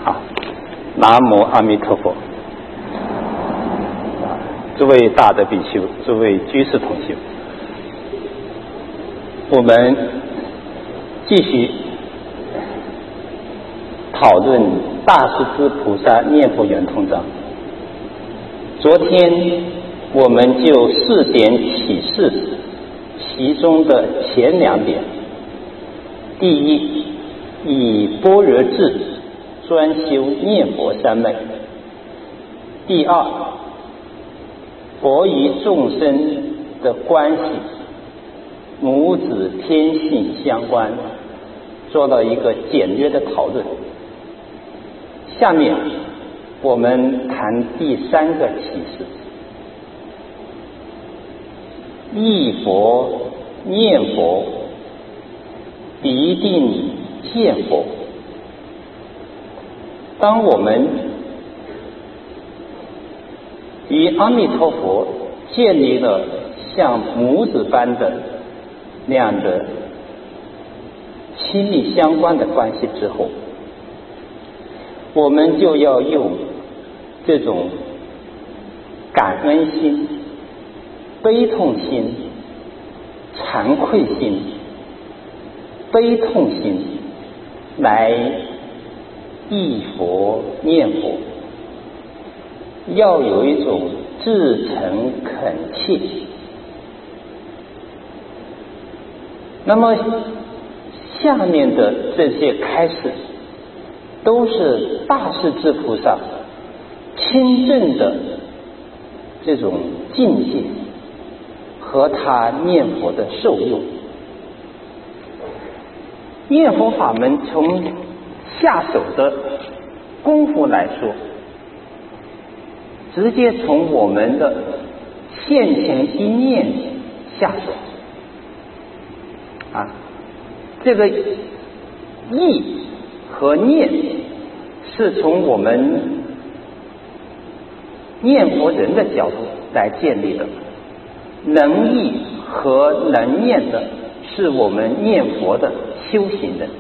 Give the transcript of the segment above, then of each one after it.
啊，南无阿弥陀佛。诸位大德比丘，诸位居士同修，我们继续讨论大势至菩萨念佛圆通章。昨天我们就4点启示其中的前2点。第一，以般若智专修念佛三昧。第二，佛与众生的关系，母子天性相关，做了一个简略的讨论。下面我们谈第3个启示：忆佛念佛必定见佛。当我们与阿弥陀佛建立了像母子般的那样的亲密相关的关系之后，我们就要用这种感恩心、悲痛心、惭愧心、悲痛心来忆佛念佛，要有一种至诚恳切。那么下面的这些开示都是大势至菩萨亲证的这种境界和他念佛的受用。念佛法门从下手的功夫来说，直接从我们的现前一念下手啊，这个意和念是从我们念佛人的角度来建立的，能意和能念的是我们念佛的修行人。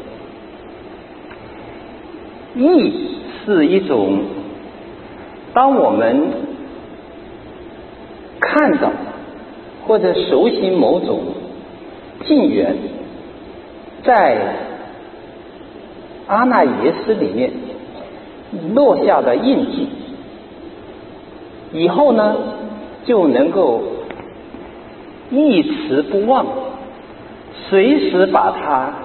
意是一种，当我们看到或者熟悉某种境缘，在阿那耶识里面落下的印记，以后呢就能够一持不忘，随时把它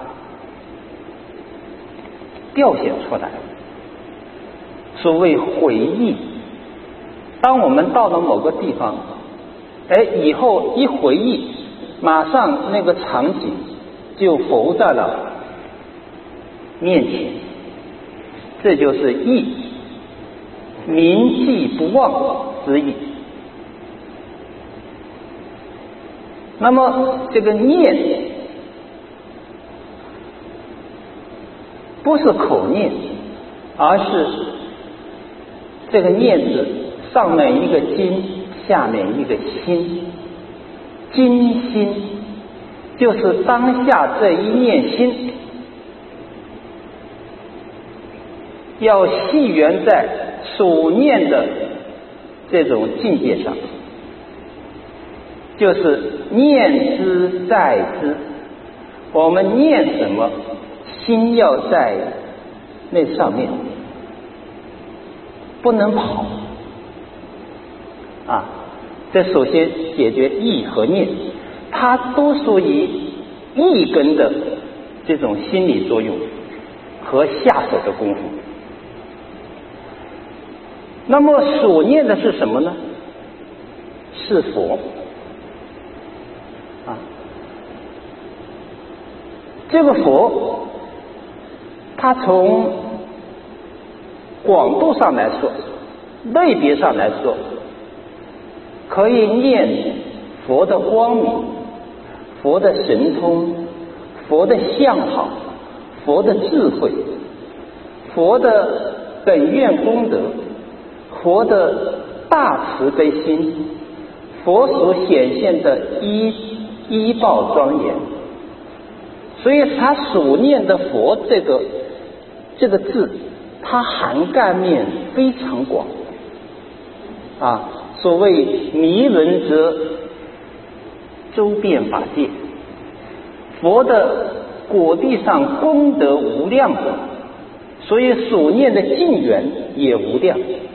调显出来。所谓回忆，当我们到了某个地方，以后一回忆，马上那个场景就浮在了面前，这就是忆，铭记不忘之意。那么这个念不是口念，而是这个念字上面一个金，下面一个心，金心就是当下这一念心要系缘在所念的这种境界上，就是念之在之，我们念什么，心要在那上面，不能跑啊！这首先解决意和念，它都属于意根的这种心理作用和下手的功夫。那么所念的是什么呢？是佛啊！这个佛，它从广度上来说，类别上来说，可以念佛的光明、佛的神通、佛的相好、佛的智慧、佛的本愿功德、佛的大慈悲心，佛所显现的依报庄严。所以他所念的佛这个字它涵盖面非常广啊。所谓迷人则周遍法界，佛的果地上功德无量的，所以所念的境缘也无量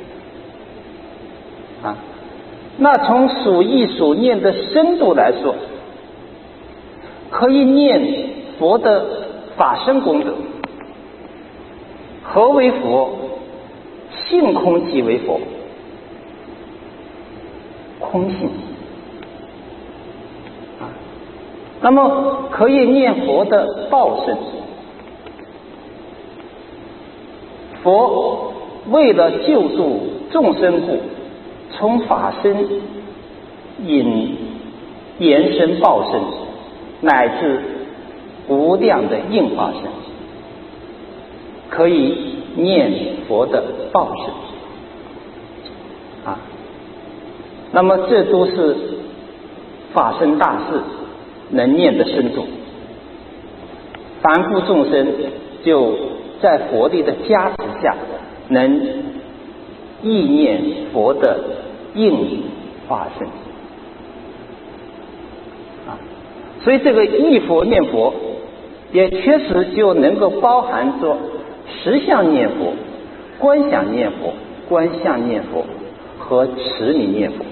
啊。那从所忆所念的深度来说，可以念佛的法身功德。何为佛？性空即为佛，空性啊。那么可以念佛的报身。佛为了救助众生故，从法身延伸报身，乃至无量的应化身，可以念佛的报身啊。那么这都是法身大事能念的深度，凡夫众生就在佛力的加持下，能意念佛的应化身啊。所以这个忆佛念佛也确实就能够包含着实相念佛、观想念佛、观相念佛和持名念佛。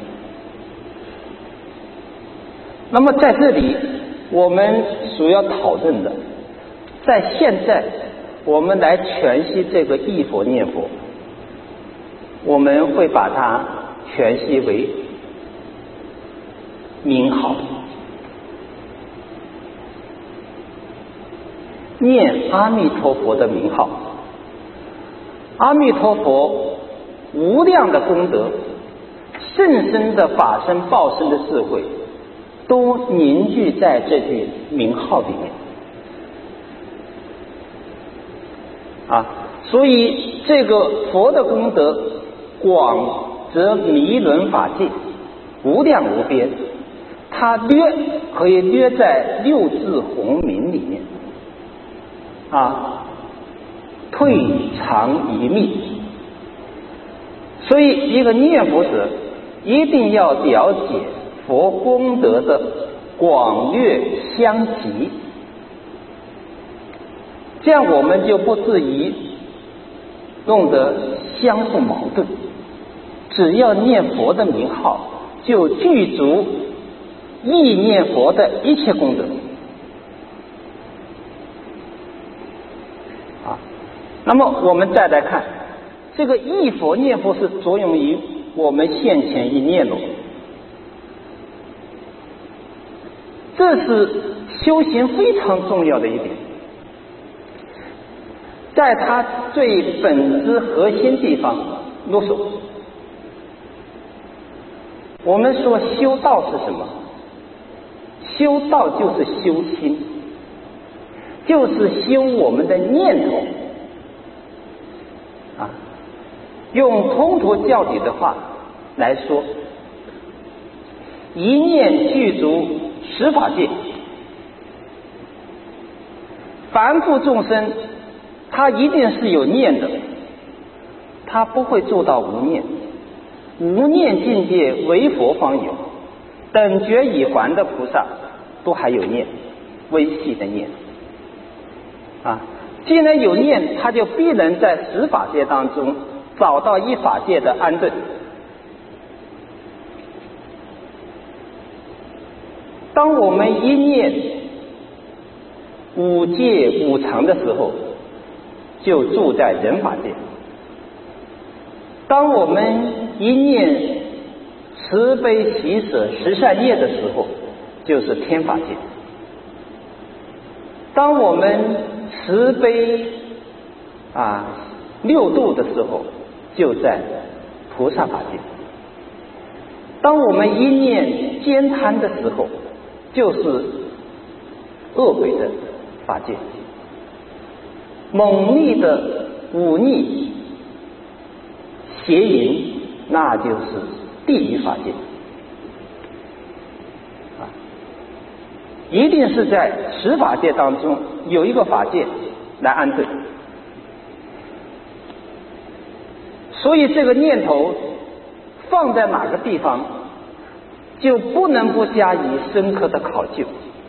那么在这里我们所要讨论的，在现在我们来诠释这个忆佛念佛，我们会把它诠释为名号，念阿弥陀佛的名号。阿弥陀佛无量的功德，甚深的法身报身的智慧，都凝聚在这句名号里面啊。所以这个佛的功德广则弥轮法界，无量无边，它可以略在六字洪名里面啊，退藏一密。所以一个念佛者一定要了解佛功德的广略相及，这样我们就不至于弄得相互矛盾。只要念佛的名号，就具足意念佛的一切功德啊。那么我们再来看这个忆佛念佛是作用于我们现前一念喽，这是修行非常重要的一点，在它最本质核心地方入手。我们说修道是什么？修道就是修心，就是修我们的念头啊。用通途教理的话来说，一念具足十法界。凡夫众生他一定是有念的，他不会做到无念。无念境界唯佛方有，等觉已还的菩萨都还有念，微细的念啊。既然有念，他就必能在十法界当中找到一法界的安顿。当我们一念五界五常的时候，就住在人法界。当我们一念慈悲喜舍十善业的时候，就是天法界。当我们慈悲六度的时候，就在菩萨法界。当我们一念兼贪的时候，就是恶鬼的法界。猛烈的忤逆邪淫，那就是地狱法界一定是在十法界当中有一个法界来安顿。 所以这个念头放在哪个地方，就不能不加以深刻的考究。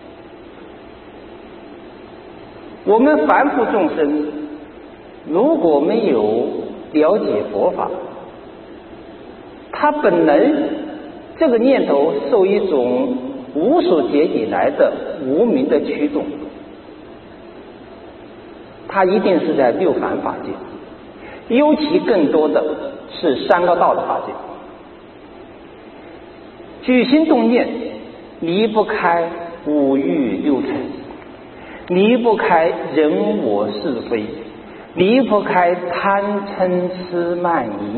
我们凡夫众生如果没有了解佛法，他本来这个念头受一种无始劫以来的无明的驱动，他一定是在六凡法界，尤其更多的是三恶道的法界。举心动念离不开五欲六尘，离不开人我是非，离不开贪嗔痴慢疑。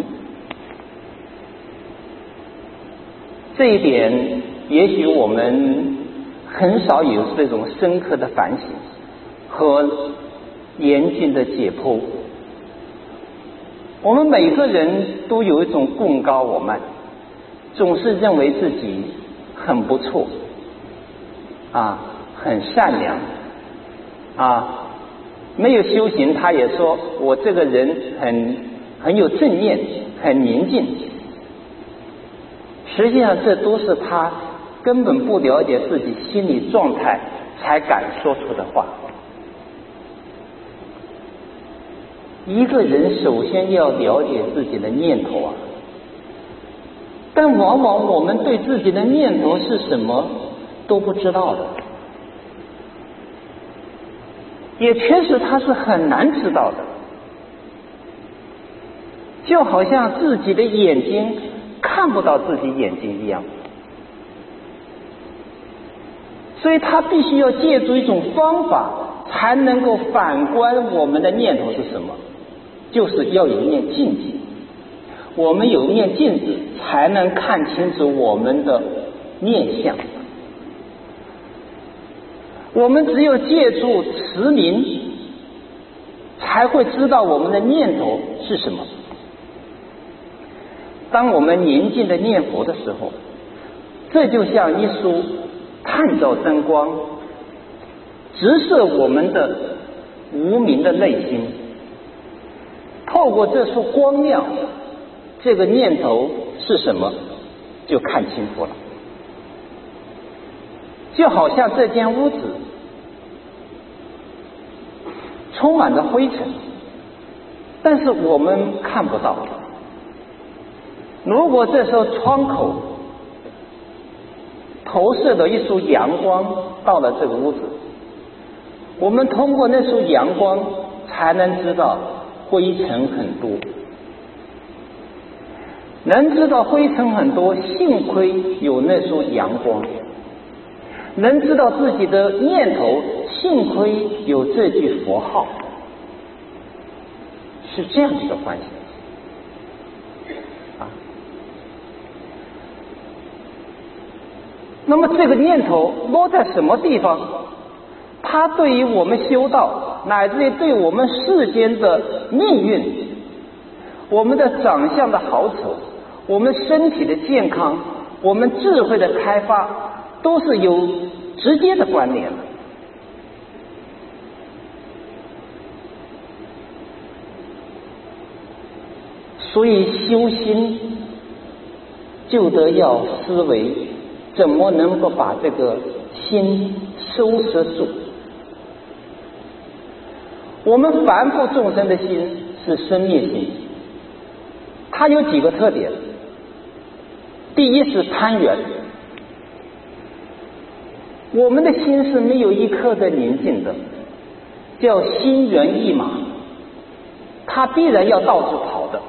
这一点也许我们很少有这种深刻的反省和严峻的解剖。我们每个人都有一种贡高我慢，总是认为自己很不错很善良没有修行，他也说我这个人很有正念，很宁静。实际上这都是他根本不了解自己心理状态才敢说出的话。一个人首先要了解自己的念头但往往我们对自己的念头是什么都不知道的，也确实他是很难知道的，就好像自己的眼睛看不到自己眼睛一样。所以他必须要借助一种方法才能够反观我们的念头是什么，就是要有一面镜子。我们有一面镜子才能看清楚我们的念相。我们只有借助持名才会知道我们的念头是什么。当我们宁静的念佛的时候，这就像一束探照灯光，直射我们的无明的内心。透过这束光亮，这个念头是什么就看清楚了。就好像这间屋子充满了灰尘，但是我们看不到。如果这时候窗口投射的一束阳光到了这个屋子，我们通过那束阳光才能知道灰尘很多。能知道灰尘很多，幸亏有那束阳光；能知道自己的念头，幸亏有这句佛号。是这样的一个关系那么这个念头落在什么地方，它对于我们修道，乃至于对我们世间的命运，我们的长相的好丑，我们身体的健康，我们智慧的开发，都是有直接的关联的。所以修心就得要思维怎么能够把这个心收摄住。我们凡夫众生的心是生灭心，它有几个特点。第一是贪缘，我们的心是没有一刻的宁静的，叫心猿意马，它必然要到处跑的，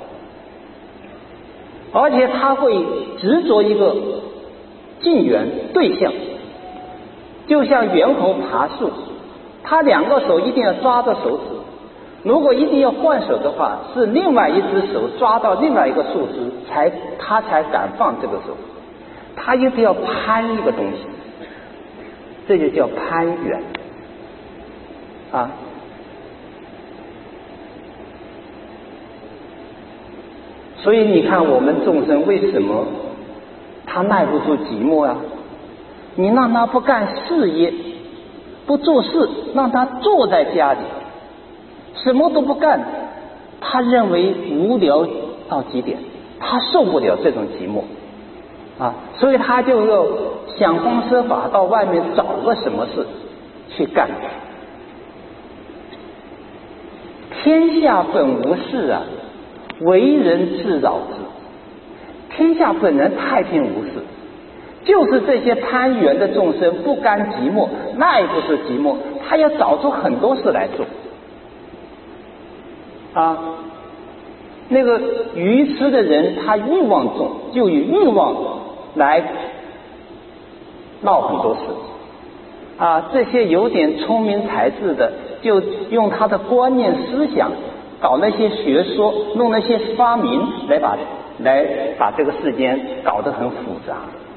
而且它会执着一个近缘对象，就像猿猴爬树，他两个手一定要抓着手指，如果一定要换手的话，是另外一只手抓到另外一个树枝，他才敢放这个手，他一定要攀一个东西，这就叫攀缘所以你看我们众生为什么他耐不住寂寞你让他不干事业不做事，让他坐在家里什么都不干，他认为无聊到极点，他受不了这种寂寞啊，所以他就要想方设法到外面找个什么事去干。天下本无事啊，为人自扰之。天下本人太平无事，就是这些攀缘的众生不甘寂寞，那也不是寂寞，他要找出很多事来做啊。那个愚痴的人，他欲望重，就以欲望来闹很多事啊。这些有点聪明才智的，就用他的观念思想搞那些学说，弄那些发明来把这个世间搞得很复杂。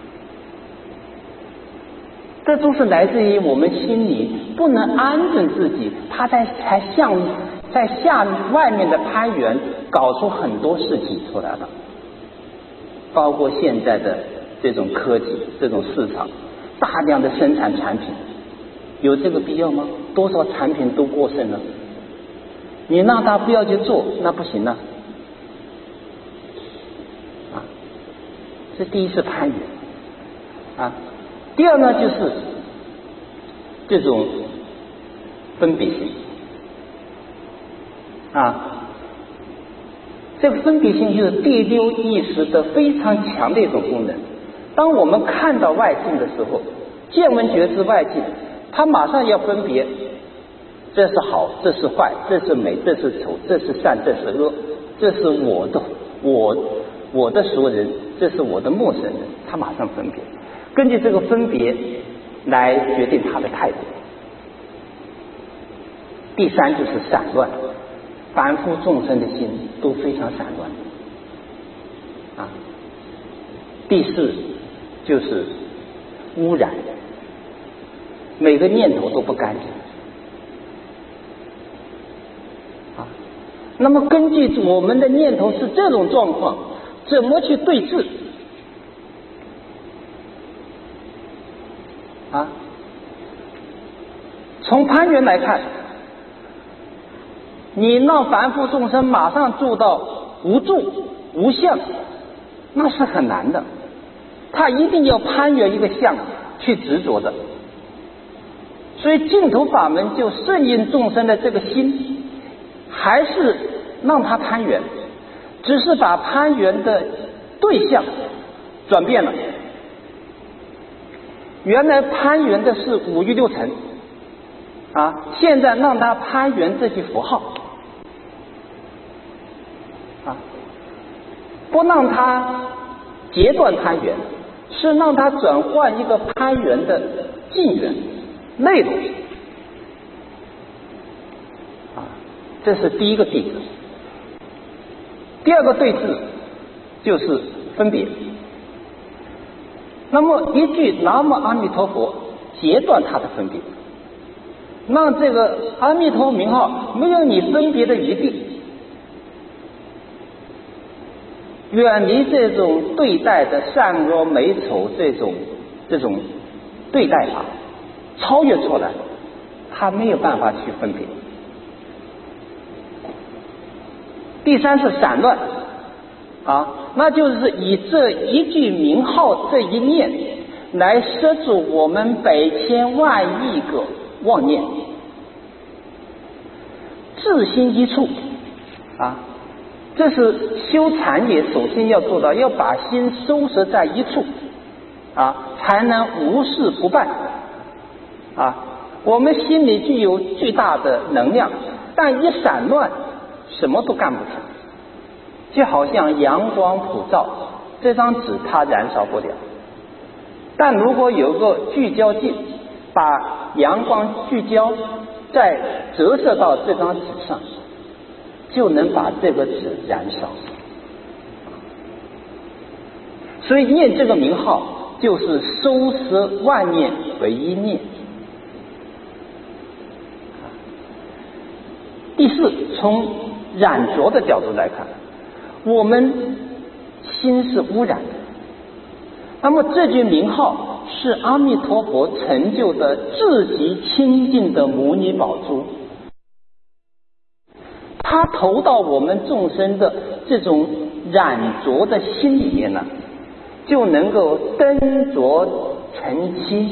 这都是来自于我们心里不能安顿自己，他在下外面的攀缘搞出很多事情出来了，包括现在的这种科技，这种市场大量的生产产品，有这个必要吗？多少产品都过剩了，你让他不要去做，那不行啊。这第一是攀缘啊。第二呢，就是这种分别心啊。这个分别心就是第六意识的非常强的一种功能。当我们看到外境的时候，见闻觉知外境，它马上要分别，这是好，这是坏，这是美，这是丑，这是善，这是恶，这是我的熟人，这是我的陌生人，他马上分别，根据这个分别来决定他的态度。第三就是散乱，凡夫众生的心都非常散乱啊。第四就是污染，每个念头都不干净啊。那么根据我们的念头是这种状况，怎么去对治啊？从攀缘来看，你让凡夫众生马上做到无住无相，那是很难的，他一定要攀缘一个相去执着的。所以净土法门就顺应众生的这个心，还是让他攀缘，只是把攀缘的对象转变了。原来攀缘的是五欲六尘啊，现在让他攀缘这句符号啊，不让他截断攀缘，是让他转换一个攀缘的境缘内容啊，这是第一个对治。第二个对治就是分别。那么一句南无阿弥陀佛截断他的分别，让这个阿弥陀名号没有你分别的余地，远离这种对待的善恶美丑这种对待法，超越出来，他没有办法去分别。第三是散乱啊，那就是以这一句名号这一念来摄住我们百千万亿个妄念，自心一处啊，这是修禅也首先要做到，要把心收拾在一处啊，才能无事不办啊。我们心里具有巨大的能量，但一散乱什么都干不成，就好像阳光普照，这张纸它燃烧不了，但如果有个聚焦镜，把阳光聚焦再折射到这张纸上，就能把这个纸燃烧。所以念这个名号就是收摄万念为一念。第四，从染浊的角度来看，我们心是污染的，那么这句名号是阿弥陀佛成就的至极清净的摩尼宝珠，它投到我们众生的这种染浊的心里面呢，就能够登浊成清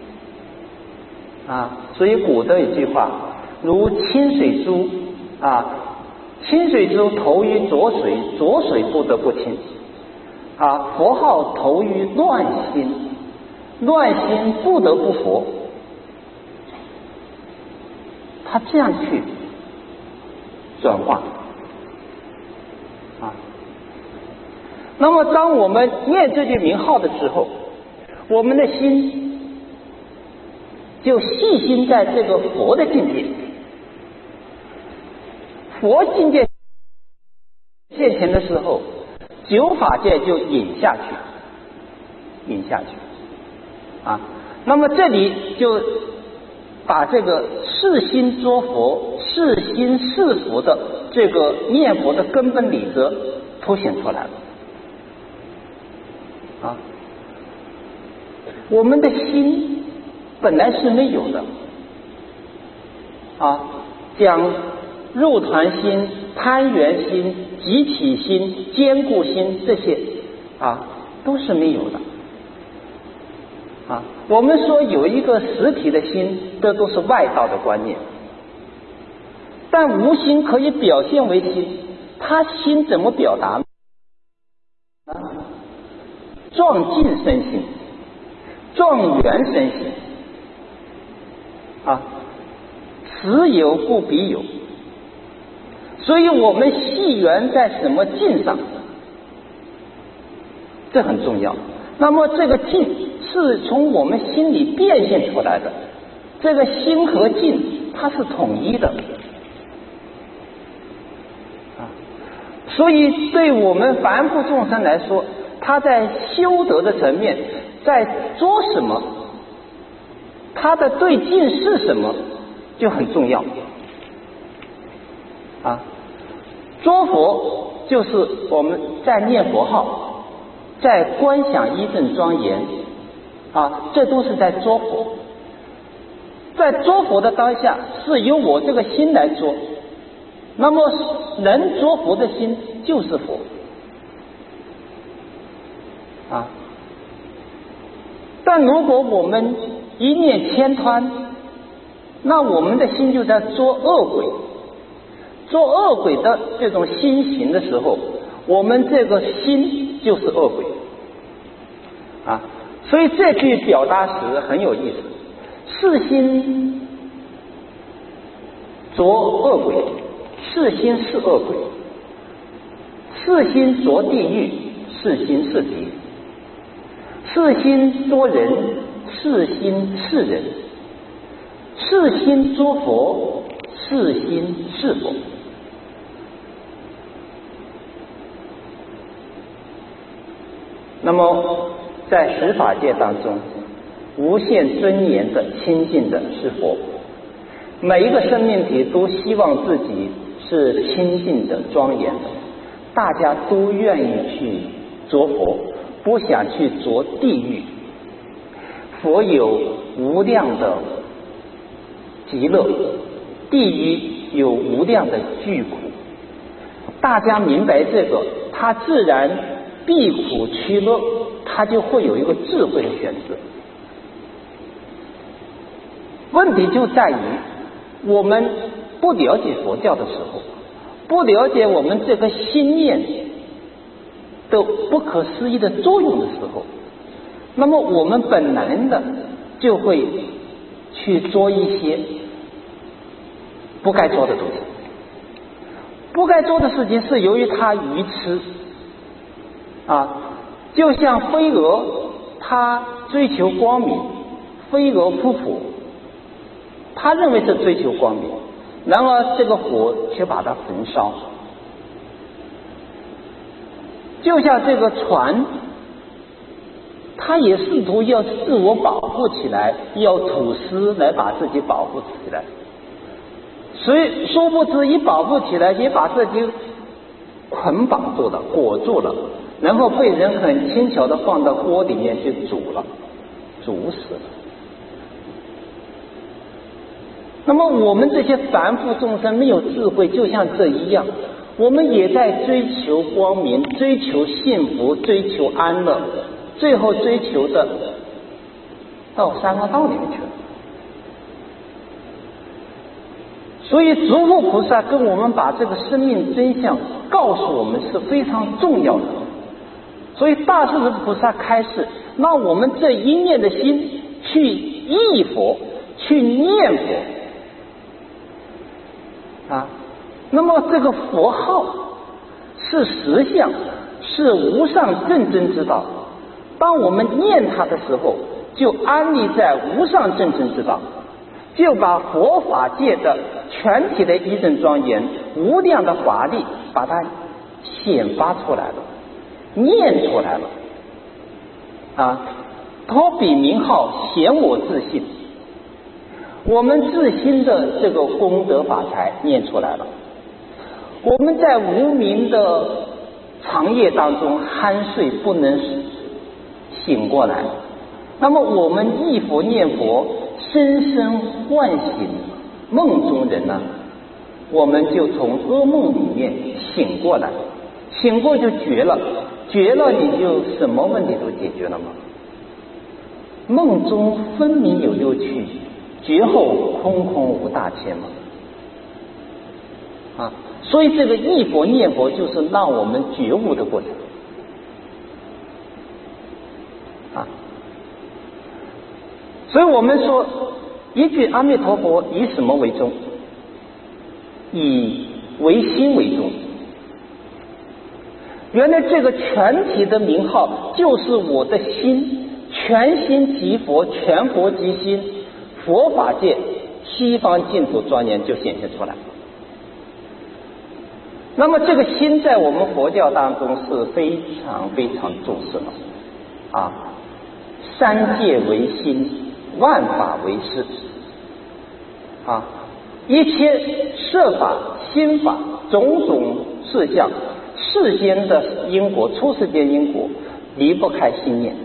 啊。所以古的一句话，如清水珠啊，清水珠投于浊水，浊水不得不清啊。佛号投于乱心，乱心不得不佛。他这样去转化啊。那么当我们念这句名号的时候，我们的心就细心在这个佛的境界，佛境界现前的时候，九法界就引下去啊。那么这里就把这个是心作佛，是心是佛的这个念佛的根本理则凸显出来了啊。我们的心本来是没有的啊，讲入团心、攀缘心、集体心、坚固心，这些啊都是没有的啊。我们说有一个实体的心，这都是外道的观念，但无心可以表现为心，他心怎么表达呢？壮尽身心，壮元身心啊，此有不彼有。所以我们系缘在什么境上，这很重要。那么这个境是从我们心里变现出来的，这个心和境它是统一的啊。所以对我们凡夫众生来说，他在修德的层面在做什么，他的对境是什么就很重要啊。作佛就是我们在念佛号，在观想一正庄严啊，这都是在作佛。在作佛的当下，是由我这个心来作，那么能作佛的心就是佛啊。但如果我们一念牵贪，那我们的心就在作恶鬼。做恶鬼的这种心行的时候，我们这个心就是恶鬼啊。所以这句表达时很有意思，是心着恶鬼，是心是恶鬼，是心着地狱，是心是敌，是心着人，是心是人，是心着佛，是心是佛。那么在十法界当中，无限尊严的亲近的是佛，每一个生命体都希望自己是亲近的庄严的，大家都愿意去着佛，不想去着地狱。佛有无量的极乐，地狱有无量的巨苦，大家明白这个，他自然避苦趋乐，他就会有一个智慧的选择。问题就在于我们不了解佛教的时候，不了解我们这个心念的不可思议的作用的时候，那么我们本能的就会去做一些不该做的东西。不该做的事情是由于他愚痴啊，就像飞蛾，它追求光明，飞蛾扑火，他认为是追求光明，然而这个火却把它焚烧。就像这个船，他也试图要自我保护起来，要吐丝来把自己保护起来，所以殊不知一保护起来也把自己捆绑住了，裹住了，然后被人很轻巧的放到锅里面去煮了，煮死了。那么我们这些凡夫众生没有智慧，就像这一样， 我们也在追求光明，追求幸福，追求安乐，最后追求的到三恶道里面去了。所以诸佛菩萨跟我们把这个生命真相告诉我们是非常重要的。所以大势至菩萨开示，让我们这一念的心去忆佛，去念佛啊。那么这个佛号是实相，是无上正真之道。当我们念它的时候，就安立在无上正真之道，就把佛法界的全体的一真庄严、无量的法力，把它显发出来了，念出来了啊！托彼名号，显我自信。我们自心的这个功德法财念出来了。我们在无明的长夜当中酣睡不能醒过来，那么我们忆佛念佛，深深唤醒梦中人呢，我们就从噩梦里面醒过来，醒过就觉了，觉了你就什么问题都解决了吗？梦中分明有六趣，觉后空空无大千嘛。啊，所以这个忆佛念佛就是让我们觉悟的过程啊。所以我们说一句阿弥陀佛以什么为宗？以唯心为宗。原来这个全体的名号就是我的心，全心即佛，全佛即心，佛法界西方净土庄严就显现出来。那么这个心在我们佛教当中是非常非常重视的啊，三界为心，万法为识啊，一切设法心法种种事项，世间的因果，出世间因果离不开心念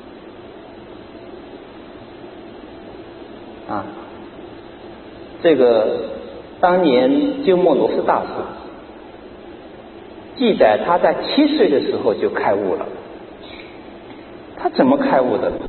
啊。这个当年鸠摩罗什大师记载，他在7岁的时候就开悟了。他怎么开悟的？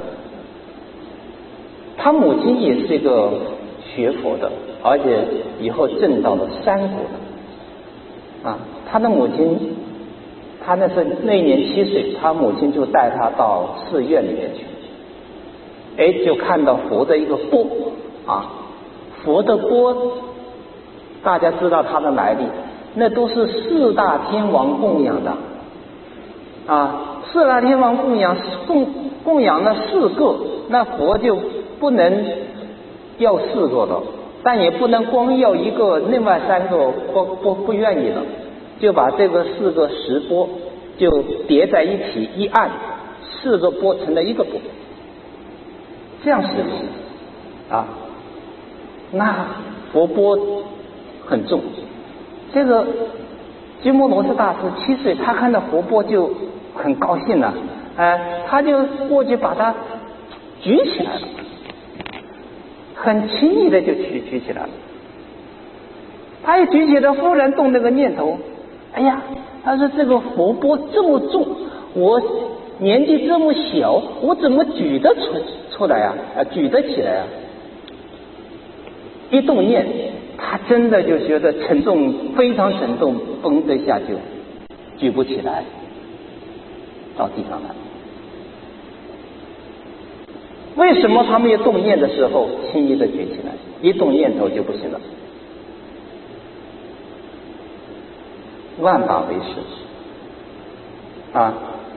他母亲也是一个学佛的，而且以后证到了3果的啊。他的母亲，他那一年7岁，他母亲就带他到寺院里面去，就看到佛的一个钵啊，佛的钵，大家知道它的来历。那都是4大天王供养的啊，4大天王供养了4个，那佛就不能要4个了，但也不能光要1个，另外3个不愿意了，就把这个4个石钵就叠在一起一按，4个钵成了1个钵，这样实行啊。那佛钵很重。这个鸠摩罗什大师7岁，他看到佛钵就很高兴了，他就过去把它举起来了，很轻易的就举起来了。他一举起来，忽然动那个念头，哎呀，他说这个佛钵这么重，我年纪这么小，我怎么举得出来啊？举得起来啊？一动念，他真的就觉得沉重，非常沉重，嘣的一下就举不起来，到地上来。为什么他们一动念的时候轻易的举起来，一动念头就不行了？万法为识啊！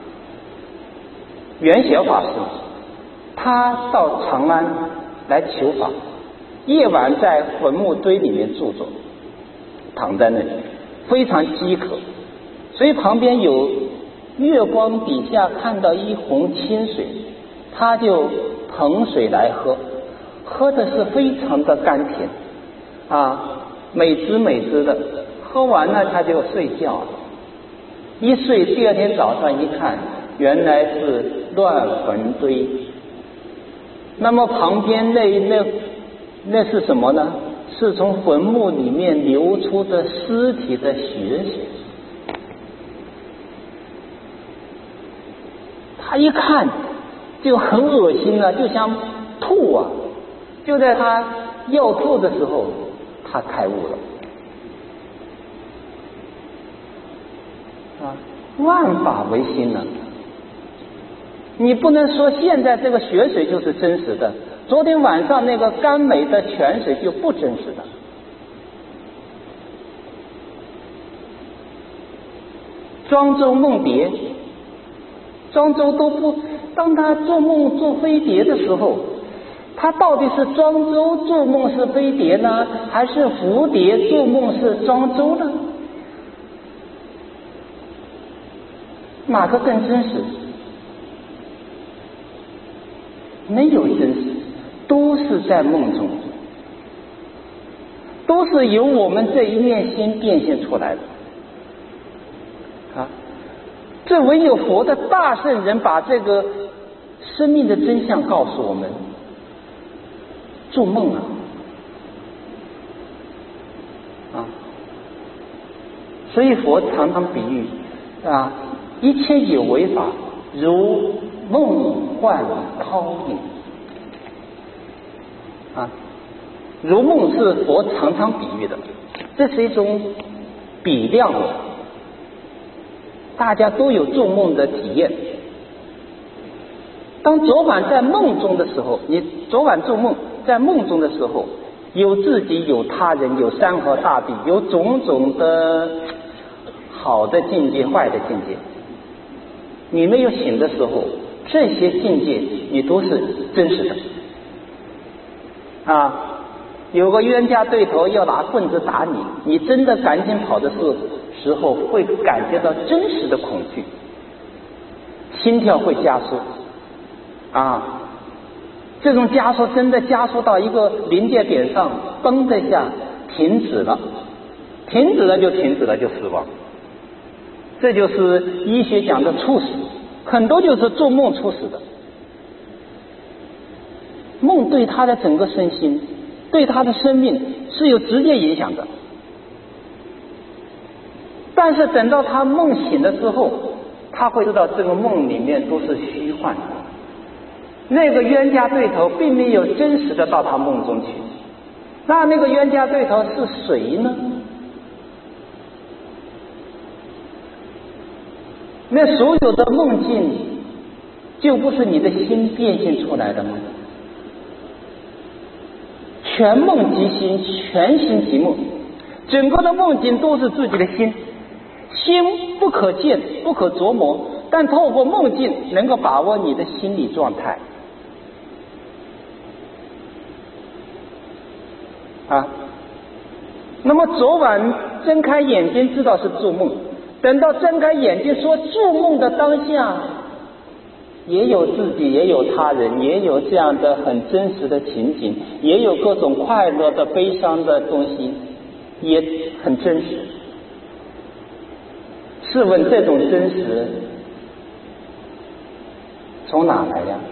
圆觉法师他到长安来求法，夜晚在坟墓堆里面住着，躺在那里非常饥渴，所以旁边有月光底下看到一泓清水，他就捧水来喝，喝的是非常的甘甜啊，美滋美滋的。喝完了他就睡觉了，一睡第二天早上一看，原来是乱坟堆。那么旁边那是什么呢？是从坟墓里面流出的尸体的血水。 他一看就很恶心啊，就想吐啊。就在他要吐的时候，他开悟了。啊，万法唯心呢。你不能说现在这个血水就是真实的，昨天晚上那个甘美的泉水就不真实的。庄周梦蝶，庄周都不，当他做梦做飞碟的时候，他到底是庄周做梦是飞碟呢，还是蝴蝶做梦是庄周呢？哪个更真实？没有真实，都是在梦中，都是由我们这一念心变现出来的啊！这唯有佛的大圣人把这个生命的真相告诉我们。做梦啊，所以佛常常比喻啊，一切有为法如梦幻泡影啊，如梦是佛常常比喻的，这是一种比量的，大家都有做梦的体验。当昨晚在梦中的时候，你昨晚做梦在梦中的时候，有自己，有他人，有山河大地，有种种的好的境界，坏的境界。你没有醒的时候，这些境界你都是真实的啊！有个冤家对头要拿棍子打你，你真的赶紧跑的时候，会感觉到真实的恐惧，心跳会加速啊！这种加速真的加速到一个临界点上，嘣的一下停止了，停止了就停止了，就死亡。这就是医学讲的猝死，很多就是做梦猝死的。梦对他的整个身心，对他的生命是有直接影响的。但是等到他梦醒的时候，他会知道这个梦里面都是虚幻的，那个冤家对头并没有真实的到他梦中去。那个冤家对头是谁呢？那所有的梦境就不是你的心变现出来的吗？全梦即心，全心即梦，整个的梦境都是自己的心，心不可见，不可琢磨，但透过梦境能够把握你的心理状态啊。那么昨晚睁开眼睛知道是做梦，等到睁开眼睛说做梦的当下，也有自己，也有他人，也有这样的很真实的情景，也有各种快乐的悲伤的东西，也很真实。试问这种真实从哪来呀？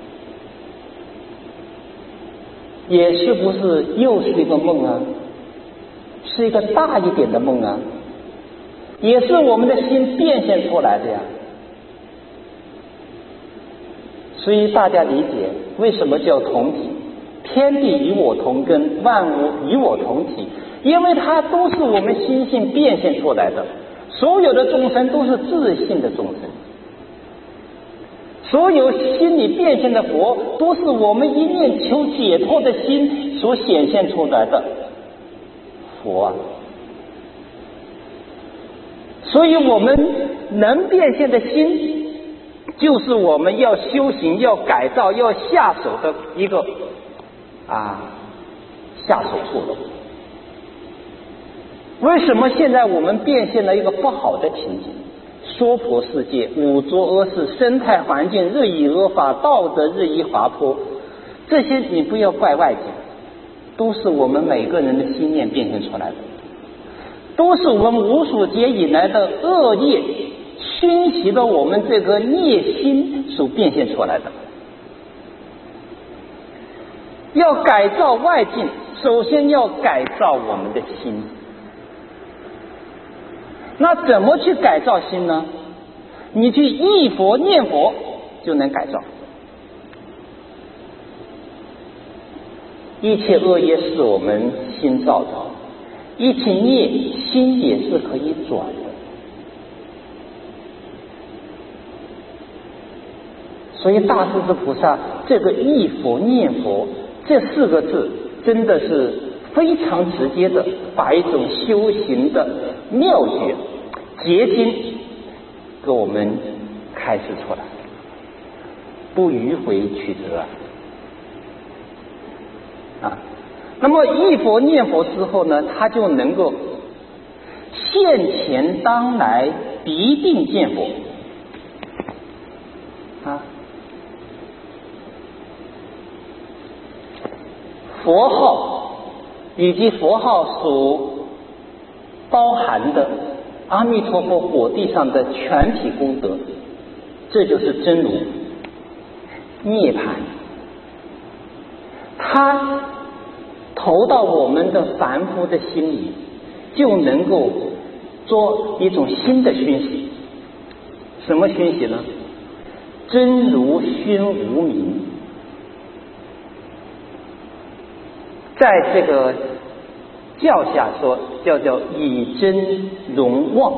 也是不是又是一个梦啊？是一个大一点的梦啊，也是我们的心变现出来的呀。所以大家理解为什么叫同体，天地与我同根，万物与我同体，因为它都是我们心性变现出来的。所有的众生都是自性的众生，所有心理变现的佛都是我们一念求解脱的心所显现出来的佛啊。所以我们能变现的心，就是我们要修行、要改造、要下手的一个下手处了。为什么现在我们变现了一个不好的情景？娑婆世界、五浊恶世、生态环境日益恶化，道德日益滑坡，这些你不要怪外界，都是我们每个人的心念变现出来的，都是我们无数劫以来的恶业熏习了我们这个孽心所变现出来的。要改造外境，首先要改造我们的心。那怎么去改造心呢？你去忆佛念佛， 就能改造。一切恶业是我们心造的，一切孽心也是可以转的。所以大势至菩萨这个忆佛念佛这4个字，真的是非常直接的把一种修行的妙诀结晶给我们开示出来，不迂回曲折啊。那么忆佛念佛之后呢，他就能够现前当来必定见佛啊。佛号以及佛号所包含的阿弥陀佛果地上的全体功德，这就是真如涅槃。它投到我们的凡夫的心里，就能够做一种新的熏习。什么熏习呢？真如熏无明。在这个教下说叫以真容妄，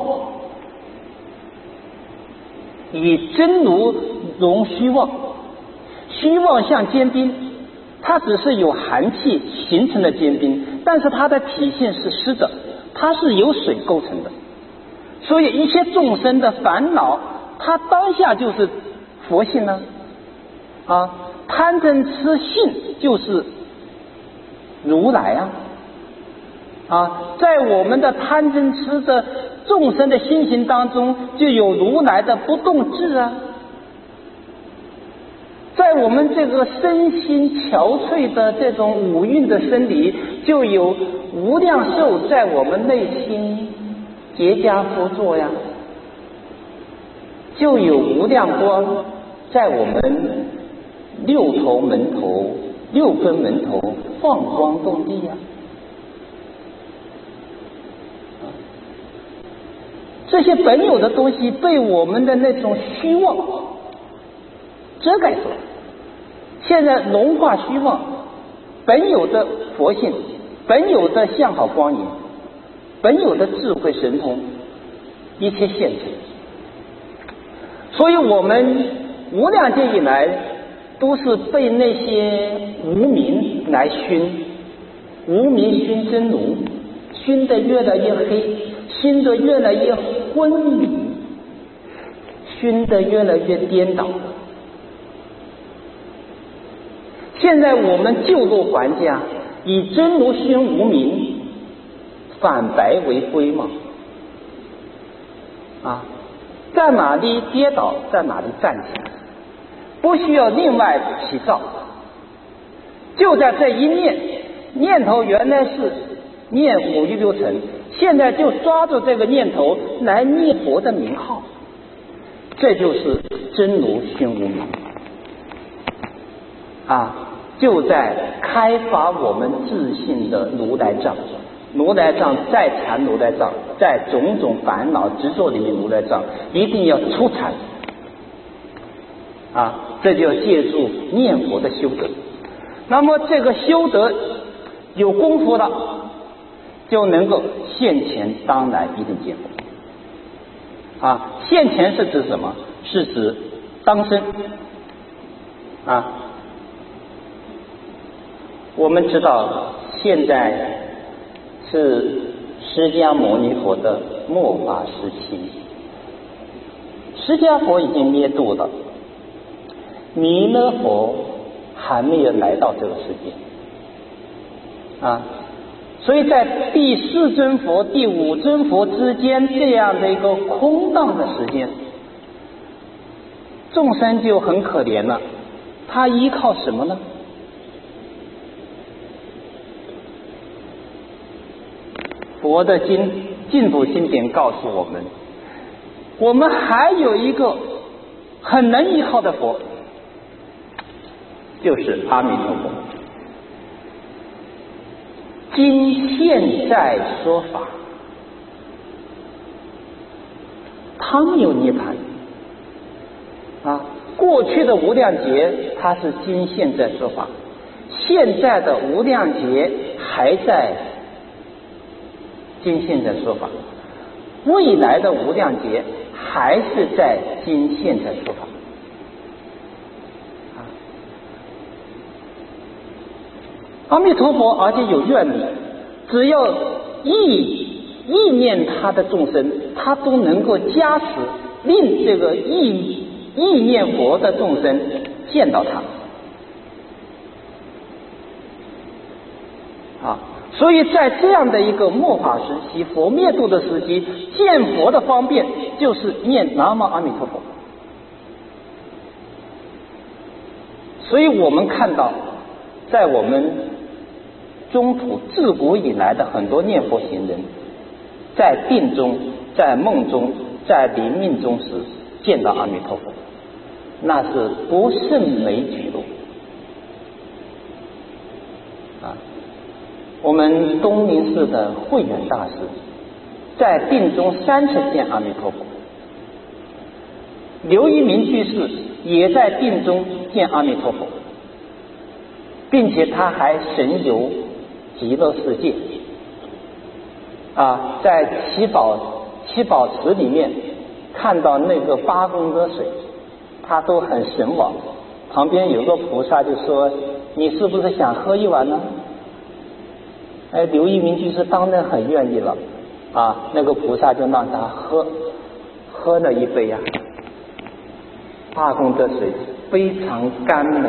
以真如容虚妄。虚妄像坚冰，它只是有寒气形成的坚冰，但是它的体性是湿的，它是由水构成的。所以一切众生的烦恼，它当下就是佛性呢贪嗔痴性就是如来在我们的贪嗔痴的众生的心行当中，就有如来的不动智在我们这个身心憔悴的这种五蕴的身里，就有无量寿在我们内心结跏趺坐就有无量光在我们六头门头六根门头放光动地这些本有的东西被我们的那种虚妄遮盖住了，现在融化虚妄，本有的佛性，本有的相好光影，本有的智慧神通，一切现前。所以我们无量劫以来都是被那些无明来熏，无明熏真如，熏得越来越黑，熏得越来越昏迷，熏得越来越颠倒。现在我们救度还家，以真如熏无明，反白为灰嘛在哪里跌倒在哪里站起来，不需要另外起造，就在这一念头原来是念五欲六尘，现在就抓住这个念头来念佛的名号，这就是真如熏无明就在开发我们自信的如来藏。如来藏再禅如来藏，在种种烦恼执着里面，如来藏一定要出禅这就要借助念佛的修德。那么这个修德有功夫了，就能够现前当来一定见佛现前是指什么？是指当生我们知道现在是释迦牟尼佛的末法时期，释迦佛已经灭度了，弥勒佛还没有来到这个世界所以在第4尊佛第5尊佛之间这样的一个空荡的时间，众生就很可怜了，他依靠什么呢？佛的净土经典告诉我们，我们还有一个很能依靠的佛，就是阿弥陀佛。今现在说法，他没有涅槃过过去的无量劫它是今现在说法，现在的无量劫还在今现在说法，未来的无量劫还是在今现在说法。阿弥陀佛而且有愿力，只要意念他的众生，他都能够加持令这个意念佛的众生见到他。所以在这样的一个末法时期，佛灭度的时期，见佛的方便就是念南无阿弥陀佛。所以我们看到在我们中土自古以来的很多念佛行人，在定中、在梦中、在临命中时见到阿弥陀佛，那是不胜枚举录。我们东明寺的慧远大师在定中3次见阿弥陀佛，刘一明居士也在定中见阿弥陀佛，并且他还神游极乐世界在七宝池里面看到那个8功德水，他都很神往。旁边有个菩萨就说：“你是不是想喝一碗呢？”刘一明居士当然很愿意了那个菩萨就让他喝了一杯8功德水，非常甘美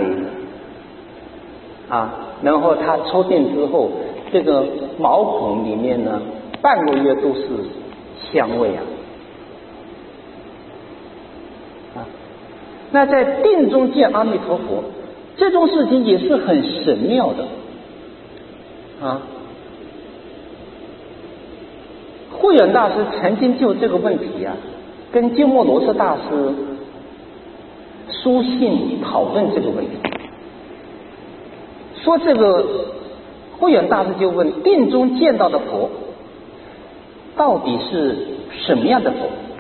然后他抽定之后，这个毛孔里面呢半个月都是香味那在定中见阿弥陀佛这种事情也是很神妙的慧远大师曾经就这个问题跟鸠摩罗什大师书信讨论这个问题，说这个慧远大师就问：定中见到的佛到底是什么样的佛？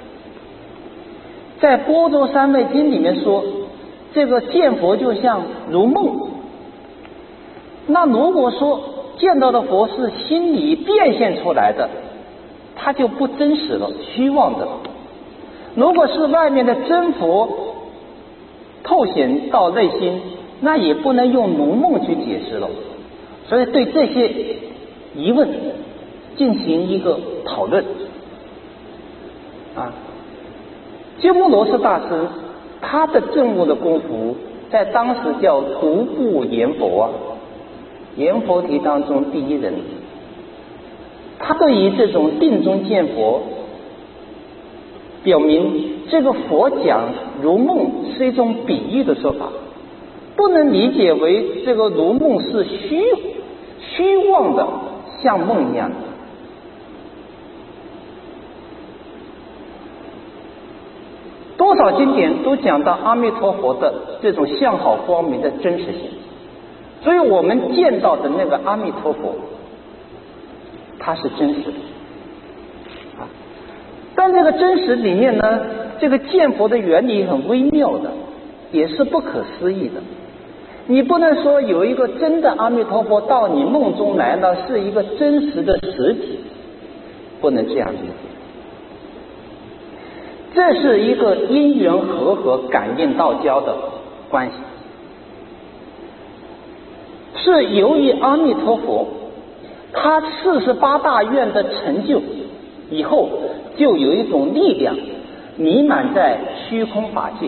在《般若三昧经》里面说，这个见佛就像如梦。那如果说见到的佛是心里变现出来的，它就不真实了，虚妄的。如果是外面的真佛透显到内心，那也不能用如梦去解释了。所以对这些疑问进行一个讨论鸠摩罗什大师他的证悟的功夫在当时叫独步言佛言佛题当中第一人。他对于这种定中见佛表明这个佛讲如梦是一种比喻的说法，不能理解为这个如梦是虚妄的像梦一样的。多少经典都讲到阿弥陀佛的这种相好光明的真实性，所以我们见到的那个阿弥陀佛它是真实的但这个真实里面呢，这个见佛的原理很微妙的，也是不可思议的。你不能说有一个真的阿弥陀佛到你梦中来了，是一个真实的实体，不能这样理解。这是一个因缘和感应道交的关系，是由于阿弥陀佛他48大愿的成就以后，就有一种力量弥漫在虚空法界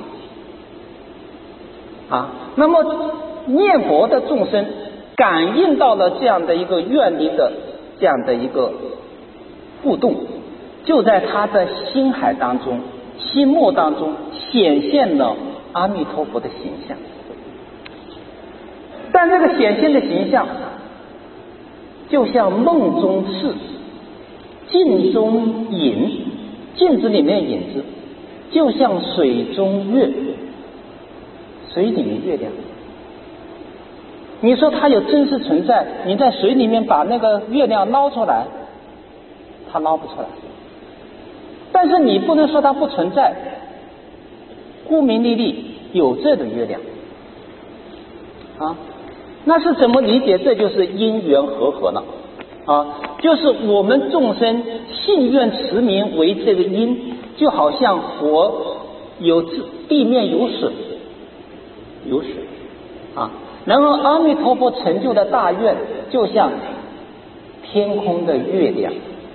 那么念佛的众生感应到了这样的一个愿力的这样的一个互动，就在他的心海当中心目当中显现了阿弥陀佛的形象。但这个显现的形象就像梦中视，镜中影，镜子里面影子，就像水中月，水里面月亮。你说它有真实存在，你在水里面把那个月亮捞出来，它捞不出来。但是你不能说它不存在，顾名利利， 有这个月亮啊。那是怎么理解？这就是因缘和合了啊，就是我们众生信愿持名为这个因，就好像佛有地面有水啊，然后阿弥陀佛成就的大愿就像天空的月亮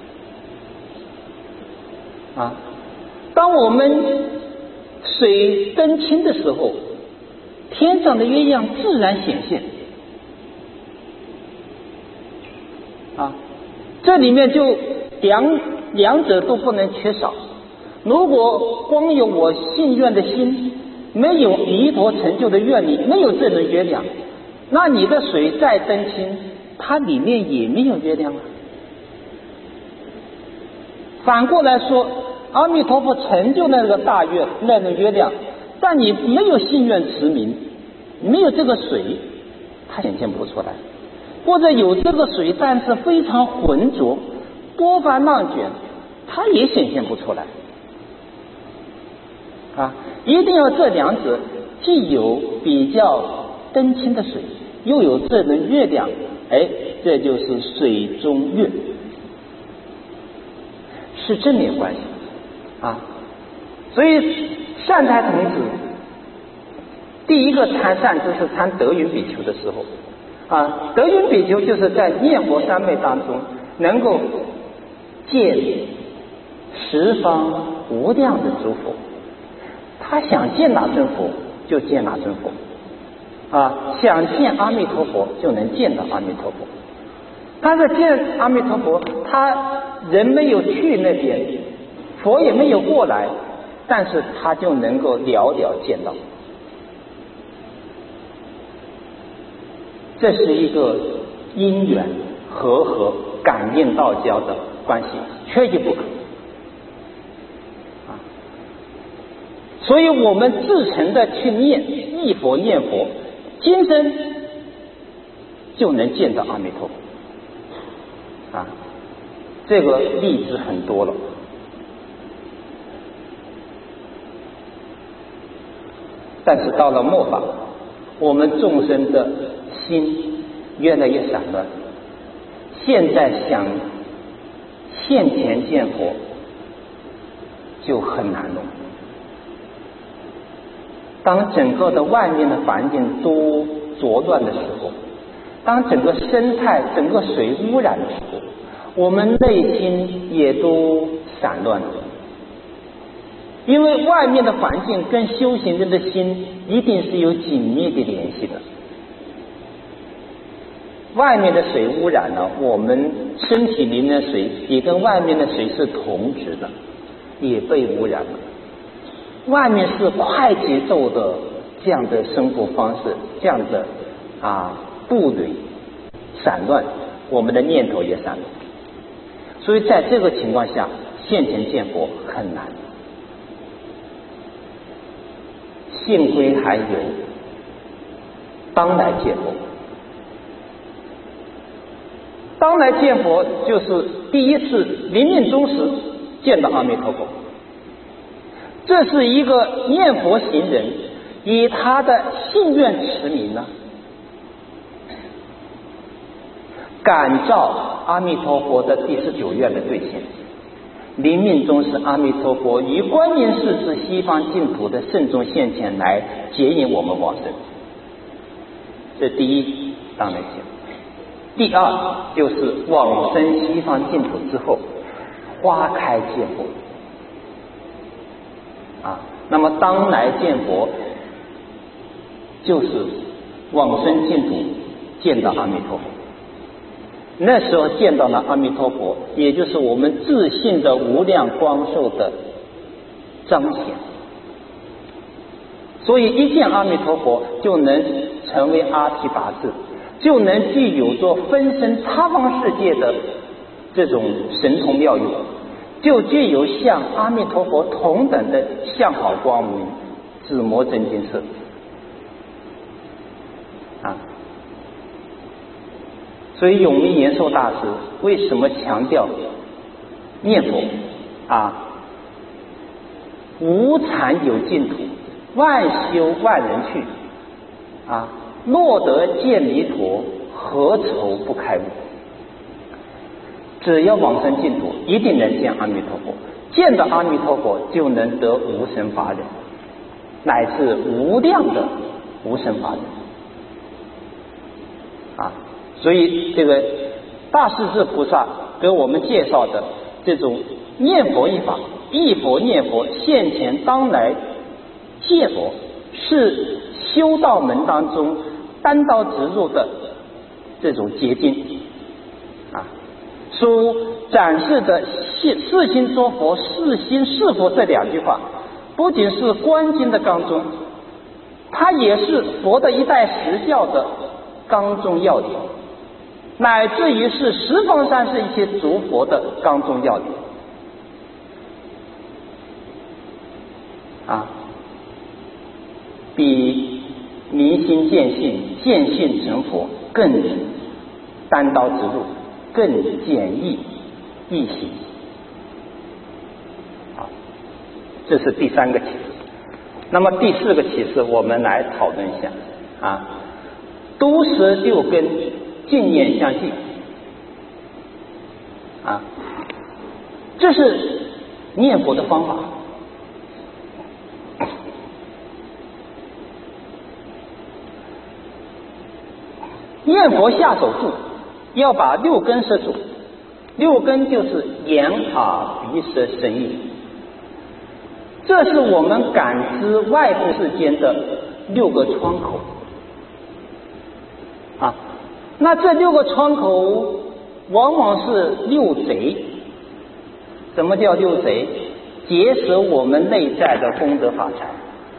啊。当我们水灯清的时候，天上的月亮自然显现啊，这里面就两者都不能缺少。如果光有我信愿的心，没有弥陀成就的愿力，没有这轮月亮，那你的水再灯清，它里面也没有月亮啊。反过来说，阿弥陀佛成就那个大愿，那个月亮，但你没有信愿持名，没有这个水，它显现不出来。或者有这个水，但是非常浑浊，波翻浪卷，它也显现不出来啊！一定要这两者既有比较灯清的水，又有这轮月亮，这就是水中月，是正面关系啊！所以善财童子第一个参善知是参德云比丘的时候啊，德云比丘就是在念佛三昧当中能够见十方无量的诸佛，他想见哪尊佛就见哪尊佛啊，想见阿弥陀佛就能见到阿弥陀佛。但是见阿弥陀佛，他人没有去那边，佛也没有过来，但是他就能够了了见到。这是一个因缘和合感应道交的关系，缺一不可啊！所以我们自诚的去忆佛念佛，今生就能见到阿弥陀佛啊！这个例子很多了。但是到了末法，我们众生的心越来越散乱，现在想现前见佛就很难了。当整个的外面的环境都浊乱的时候，当整个生态整个水污染的时候，我们内心也都散乱了。因为外面的环境跟修行人的心一定是有紧密的联系的。外面的水污染了，我们身体里面的水也跟外面的水是同质的，也被污染了。外面是快节奏的这样的生活方式，这样的步履散乱，我们的念头也散乱。所以在这个情况下，现前见佛很难。幸亏还有当来见佛。当来见佛就是第一次临命终时见到阿弥陀佛，这是一个念佛行人以他的信愿持名呢，感召阿弥陀佛的第19愿的兑现。临命终时，阿弥陀佛于观音世至西方净土的圣众现前来接引我们往生，这第一当来见。第二就是往生西方净土之后，花开见佛那么当来见佛就是往生净土见到阿弥陀佛。那时候见到了阿弥陀佛，也就是我们自信的无量光寿的彰显。所以一见阿弥陀佛就能成为阿毗达致，就能具有着分身他方世界的这种神通妙用，就具有像阿弥陀佛同等的相好光明，紫摩真金色所以永明延寿大师为什么强调念佛无禅有净土， 万修万人去啊，若得见弥陀，何愁不开悟？只要往生净土，一定能见阿弥陀佛，见到阿弥陀佛就能得无生法忍，乃至无量的无生法忍啊！所以这个大势至菩萨给我们介绍的这种念佛一法，忆佛念佛，现前当来借佛，是修道门当中单刀直入的这种结晶啊。所展示的四心说佛、四心是佛这两句话，不仅是观经的纲中，它也是佛的一代实教的纲中要点，乃至于是十方三世一切诸佛的纲中要点啊，比明心见性、见性成佛更单刀直入，更简易易行啊，这是第三个启示。那么第四个启示，我们来讨论一下啊，都摄六根，净念相继啊，这是念佛的方法。念佛下手住，要把六根摄住。六根就是眼、耳、鼻、舌、身、意，这是我们感知外部世间的六个窗口啊。那这六个窗口往往是六贼。什么叫六贼？劫舍我们内在的功德法财。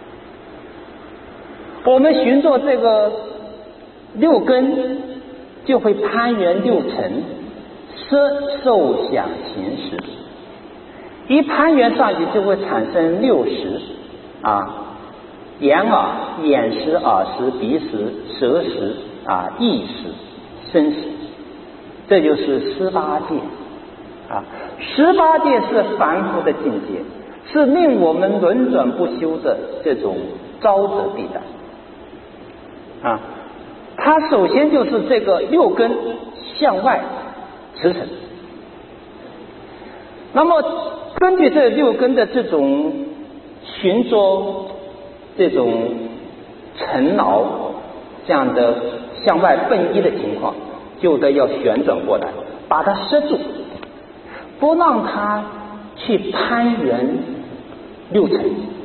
我们循着这个六根，就会攀缘六尘，色受想行识，一攀缘上去就会产生六识啊，眼耳、眼识、耳识、鼻识、舌识啊，意识、身识，这就是18界啊。18界是凡夫的境界，是令我们轮转不休的这种沼泽地带啊。它首先就是这个六根向外驰骋，那么根据这六根的这种寻着这种尘劳这样的向外奔逸的情况，就得要旋转过来，把它摄住，不让它去攀缘六尘。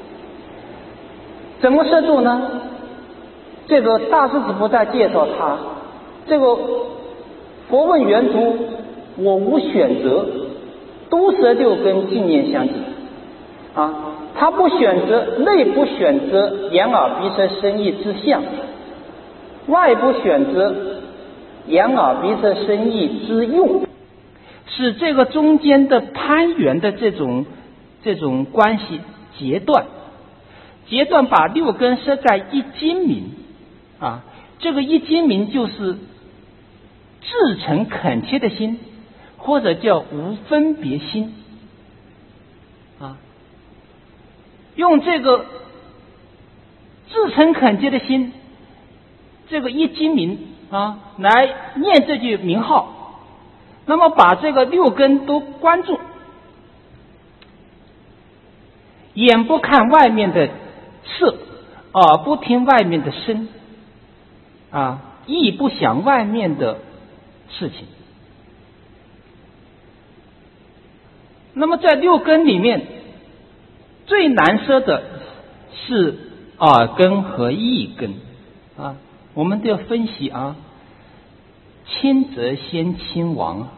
怎么摄住呢？这个大势至菩萨介绍他，这个佛问圆通，我无选择，都摄六根，净念相继啊。他不选择，内不选择眼耳鼻舌身意之相，外不选择眼耳鼻舌身意之用，使这个中间的攀缘的这种关系截断，把六根摄在一精明啊。这个一精明就是至诚恳切的心，或者叫无分别心啊。用这个至诚恳切的心，这个一精明啊，来念这句名号，那么把这个六根都关注，眼不看外面的色，耳不听外面的声啊，意不想外面的事情。那么在六根里面，最难摄的是耳根和意根啊。我们都要分析啊，亲则先亲亡，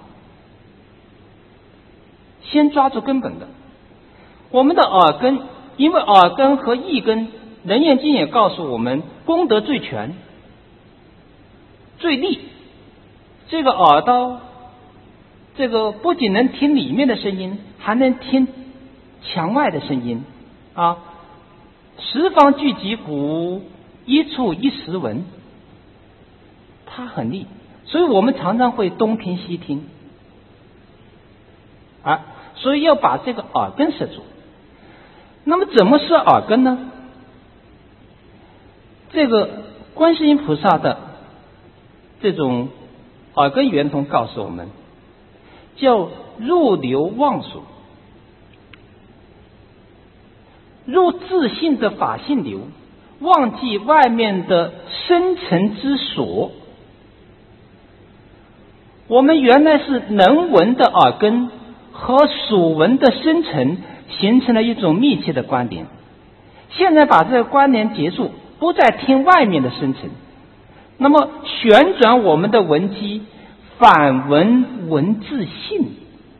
先抓住根本的。我们的耳根，因为耳根和意根，楞严经也告诉我们，功德最全最利。这个耳朵，这个不仅能听里面的声音，还能听墙外的声音啊。十方聚集鼓，一处一时闻，它很利。所以我们常常会东听西听啊，所以要把这个耳根摄住。那么怎么摄耳根呢？ 这个观世音菩萨的这种耳根圆通告诉我们，叫入流忘所，入自性的法性流，忘记外面的深层之所。我们原来是能闻的耳根和所闻的深层形成了一种密切的关联，现在把这个关联结束，不再听外面的深层，那么旋转我们的闻机，反闻闻自性，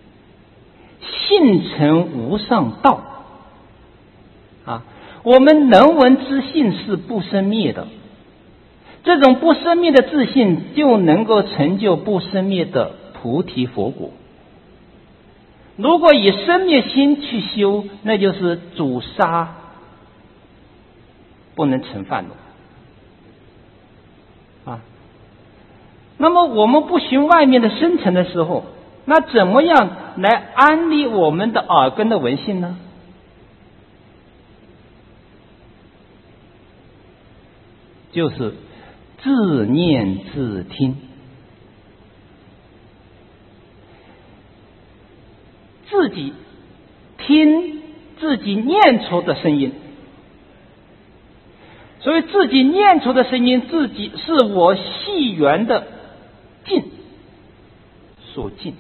性成无上道啊！我们能闻之性是不生灭的，这种不生灭的自性就能够成就不生灭的菩提佛果。如果以生灭心去修，那就是主杀，不能成犯了啊。那么我们不寻外面的深层的时候，那怎么样来安利我们的耳根的闻性呢？就是自念自听，自己听自己念出的声音。所以自己念出的声音，自己是我细缘的境所境。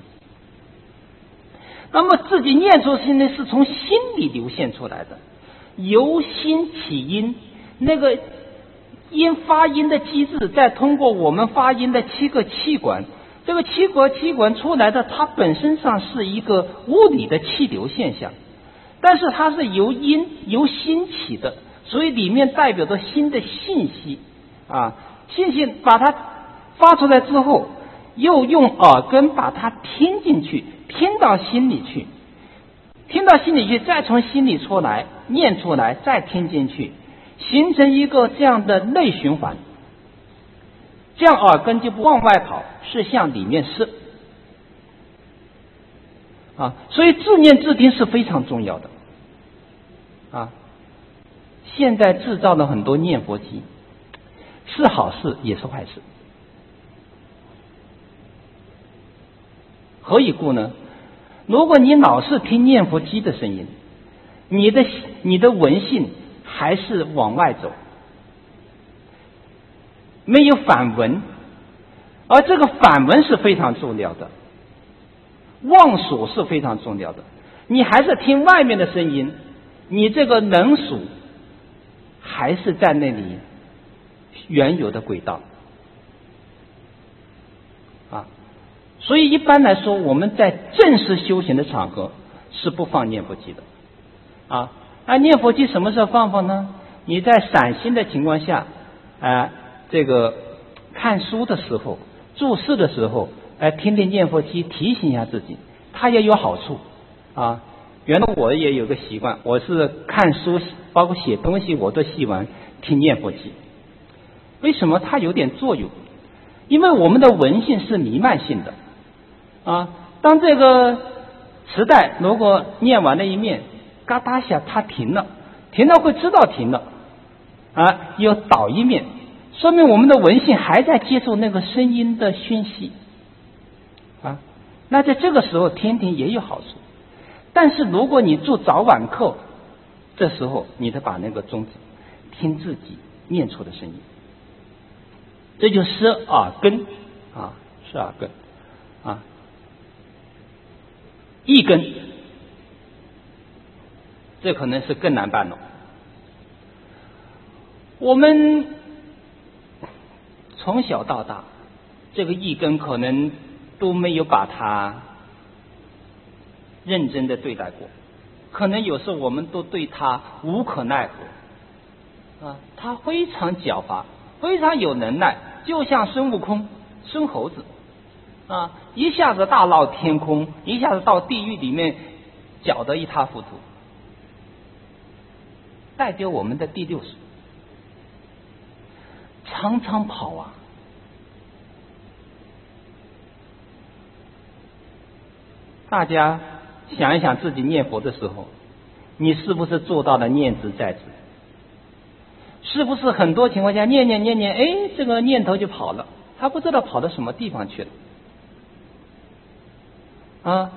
那么自己念出的声音是从心里流现出来的，由心起音，那个音发音的机制，再通过我们发音的7个气管，这个气管出来的，它本身上是一个物理的气流现象，但是它是由心起的，所以里面代表着心的信息啊，信息把它发出来之后，又用耳根把它听进去，听到心里去，再从心里出来，念出来，再听进去，形成一个这样的内循环，这样耳根就不往外跑，是向里面射啊。所以自念自听是非常重要的啊。现在制造了很多念佛机，是好事也是坏事。何以故呢？如果你老是听念佛机的声音，你的闻性还是往外走，没有反闻，而这个反闻是非常重要的，忘所是非常重要的。你还是听外面的声音，你这个能属还是在那里原有的轨道啊。所以一般来说，我们在正式修行的场合是不放念佛机的啊。那念佛机什么时候放呢？你在散心的情况下这个看书的时候，注释的时候，听听念佛机，提醒一下自己，它也有好处啊。原来我也有个习惯，我是看书包括写东西我都喜欢听念佛机。为什么它有点作用？因为我们的闻性是弥漫性的啊。当这个磁带如果念完了一面，嘎哒下它停了会知道停了啊，又倒一面，说明我们的闻性还在接受那个声音的讯息啊。那在这个时候听听也有好处。但是如果你做早晚课，这时候你得把那个宗旨听自己念出的声音，这就是耳根啊，是耳根啊。意根这可能是更难办了。我们从小到大，这个意根可能都没有把它认真的对待过，可能有时候我们都对它无可奈何啊。它非常狡猾，非常有能耐，就像孙悟空、孙猴子啊，一下子大闹天空，一下子到地狱里面搅得一塌糊涂，代表我们的第六识常常跑啊。大家想一想自己念佛的时候，你是不是做到了念兹在兹？ 是不是很多情况下念，哎，这个念头就跑了，他不知道跑到什么地方去了啊？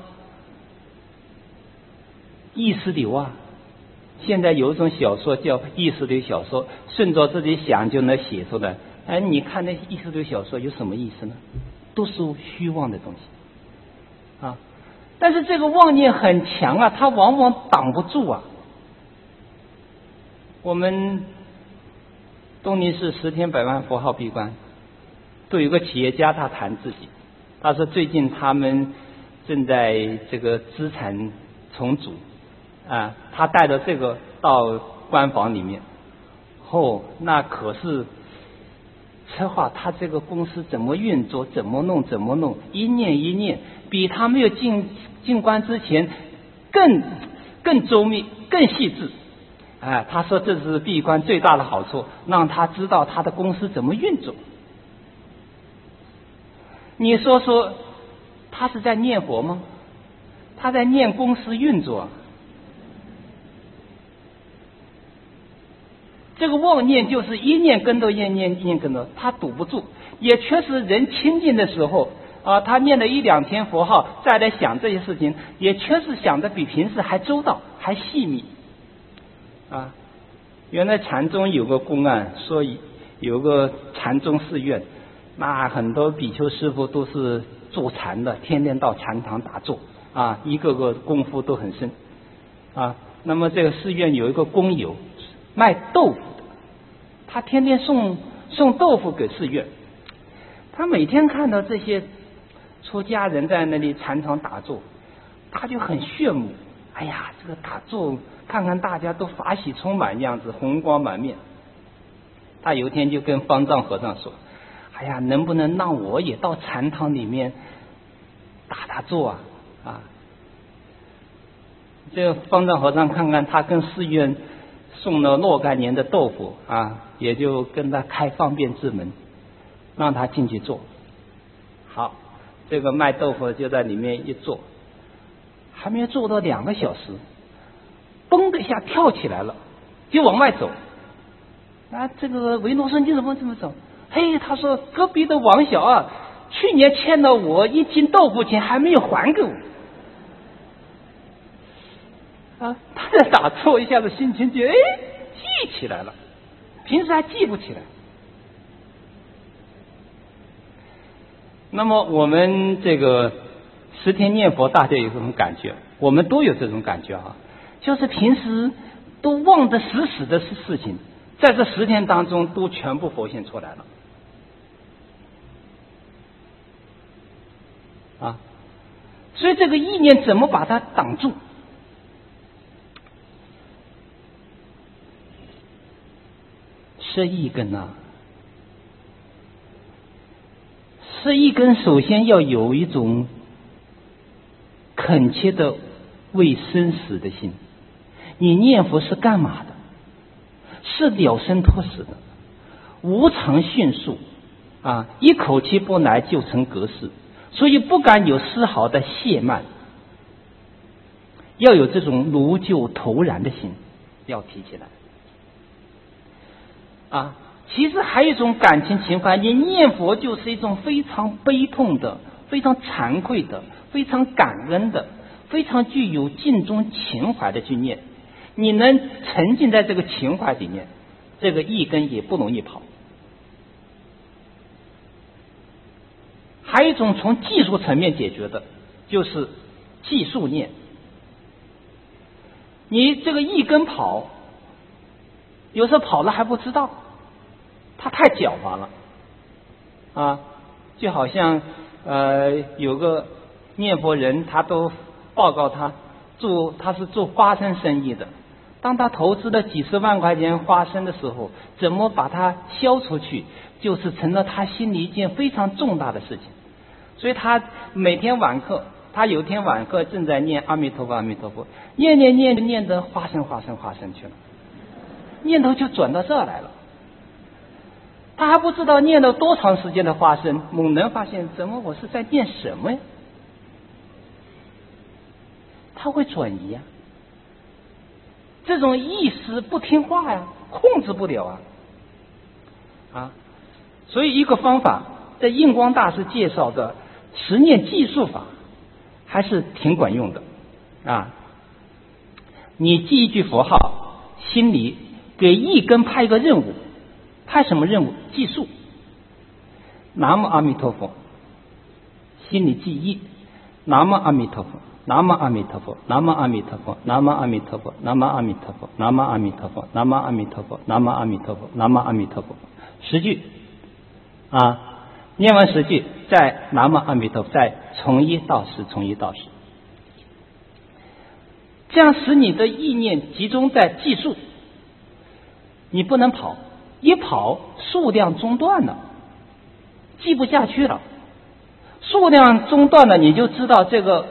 意识流啊，现在有一种小说叫意识流小说，顺着自己想就能写出来。哎，你看那些意识流小说有什么意思呢？都是虚妄的东西啊。但是这个妄念很强啊，它往往挡不住啊。我们东宁市10天100万佛号闭关，都有个企业家他谈自己，他说最近他们正在这个资产重组啊，他带着这个到关房里面，那可是策划他这个公司怎么运作，怎么弄，一念比他没有进关之前更周密、更细致。哎，他说这是闭关最大的好处，让他知道他的公司怎么运作。你说他是在念佛吗？他在念公司运作。这个妄念就是一念跟着一念跟着，他堵不住。也确实人清净的时候啊，他念了1-2天佛号，再来想这些事情，也确实想的比平时还周到，还细密啊。原来禅宗有个公案，说有个禅宗寺院，那很多比丘师父都是坐禅的，天天到禅堂打坐啊，一个个功夫都很深啊。那么这个寺院有一个工友卖豆腐的，他天天送豆腐给寺院。他每天看到这些出家人在那里禅堂打坐，他就很炫目。哎呀，这个打坐看看大家都法喜充满样子，红光满面。他有一天就跟方丈和尚说，哎呀，能不能让我也到禅堂里面打坐啊？这个方丈和尚看看他跟寺院送了若干年的豆腐啊，也就跟他开方便之门，让他进去坐。好，这个卖豆腐就在里面一坐，还没有坐到2个小时，嘣的一下跳起来了，就往外走。啊，这个维罗说你怎么这么走？嘿，他说隔壁的王小二去年欠了我1斤豆腐钱，还没有还给我。啊，他在打坐，一下子心情就记起来了，平时还记不起来。那么我们这个10天念佛，大家有这种感觉，我们都有这种感觉啊，就是平时都忘得死死的事情，在这10天当中都全部浮现出来了啊。所以这个意念怎么把它挡住？摄意根啊，摄意根首先要有一种恳切的为生死的心。你念佛是干嘛的？是了生脱死的，无常迅速啊，一口气不来就成隔世，所以不敢有丝毫的懈慢，要有这种如救投然的心，要提起来啊。其实还有一种感情情怀，你念佛就是一种非常悲痛的、非常惭愧的、非常感恩的、非常具有尽忠情怀的去念。你能沉浸在这个情怀里面，这个意根也不容易跑。还有一种从技术层面解决的，就是技术念。你这个意根跑，有时候跑了还不知道，他太狡猾了啊！就好像有个念佛人，他都报告他是做花生生意的。当他投资了几十万块钱花生的时候，怎么把它销出去，就是成了他心里一件非常重大的事情。所以他每天晚课，他有一天晚课正在念阿弥陀佛阿弥陀佛，念得花生去了，念头就转到这儿来了。他还不知道念了多长时间的花生，猛然发现怎么我是在念什么呀？他会转移啊，这种意识不听话呀，控制不了啊。 啊。所以一个方法，在印光大师介绍的持念计数法还是挺管用的啊。你记一句佛号，心里给一根派一个任务，派什么任务？计数。南无阿弥陀佛，心里记忆，南无阿弥陀佛，南无阿弥陀佛，南无阿弥陀佛，南无阿弥陀佛，南无阿弥陀佛，南无阿弥陀佛，南无阿弥陀佛，南无阿弥陀佛，南无阿弥陀佛，10句啊，念完10句，再南无阿弥陀佛，再从1到10，从1到10，这样使你的意念集中在计数，你不能跑，一跑数量中断了，记不下去了。数量中断了，你就知道这个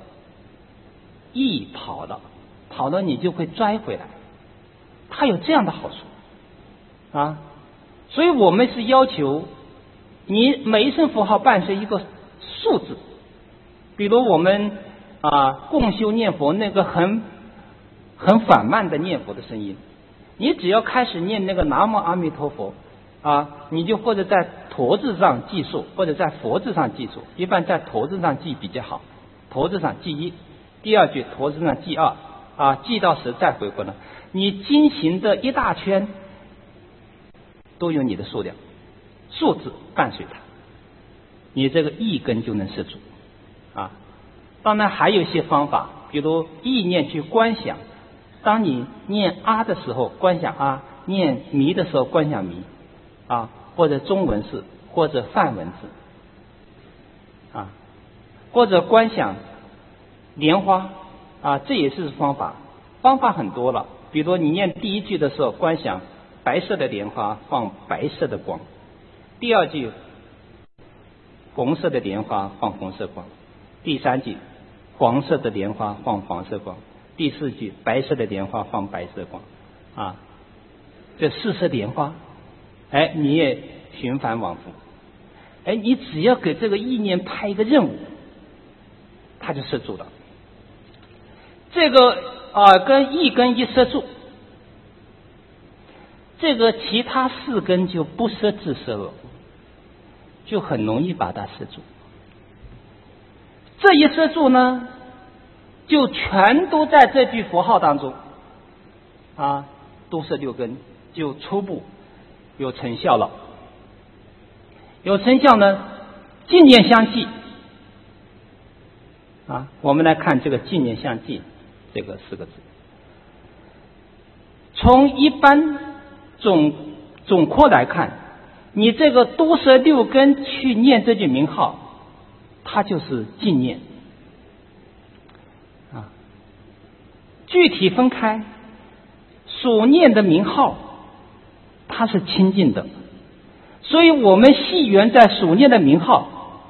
意跑了，跑了你就会拽回来，它有这样的好处啊。所以我们是要求你每一声符号伴随一个数字，比如我们共修念佛那个很缓慢的念佛的声音，你只要开始念那个南无阿弥陀佛你就或者在陀字上计数，或者在佛字上计数，一般在陀字上记比较好，陀字上记1，第二句陀字上记2记到10再回过来，你经行的一大圈都有你的数量，数字伴随它，你这个意根就能摄住当然还有一些方法，比如意念去观想，当你念阿的时候观想阿，念弥的时候观想弥或者中文字，或者梵文字或者观想莲花这也是方法很多了。比如你念第一句的时候观想白色的莲花放白色的光，第二句红色的莲花放红色光，第三句黄色的莲花放黄色光，第四句白色的莲花放白色光这4色莲花你也循环往复你只要给这个意念派一个任务，它就摄住了。这个跟一根一摄住，这个其他4根就不摄自摄了，就很容易把它摄住。这一摄住呢，就全都在这句佛号当中都摄6根，就初步有成效了。有成效呢，净念相继我们来看这个净念相继这个4个字，从一般总括来看，你这个都摄6根去念这句名号，它就是净念具体分开，所念的名号它是清净的，所以我们系缘在所念的名号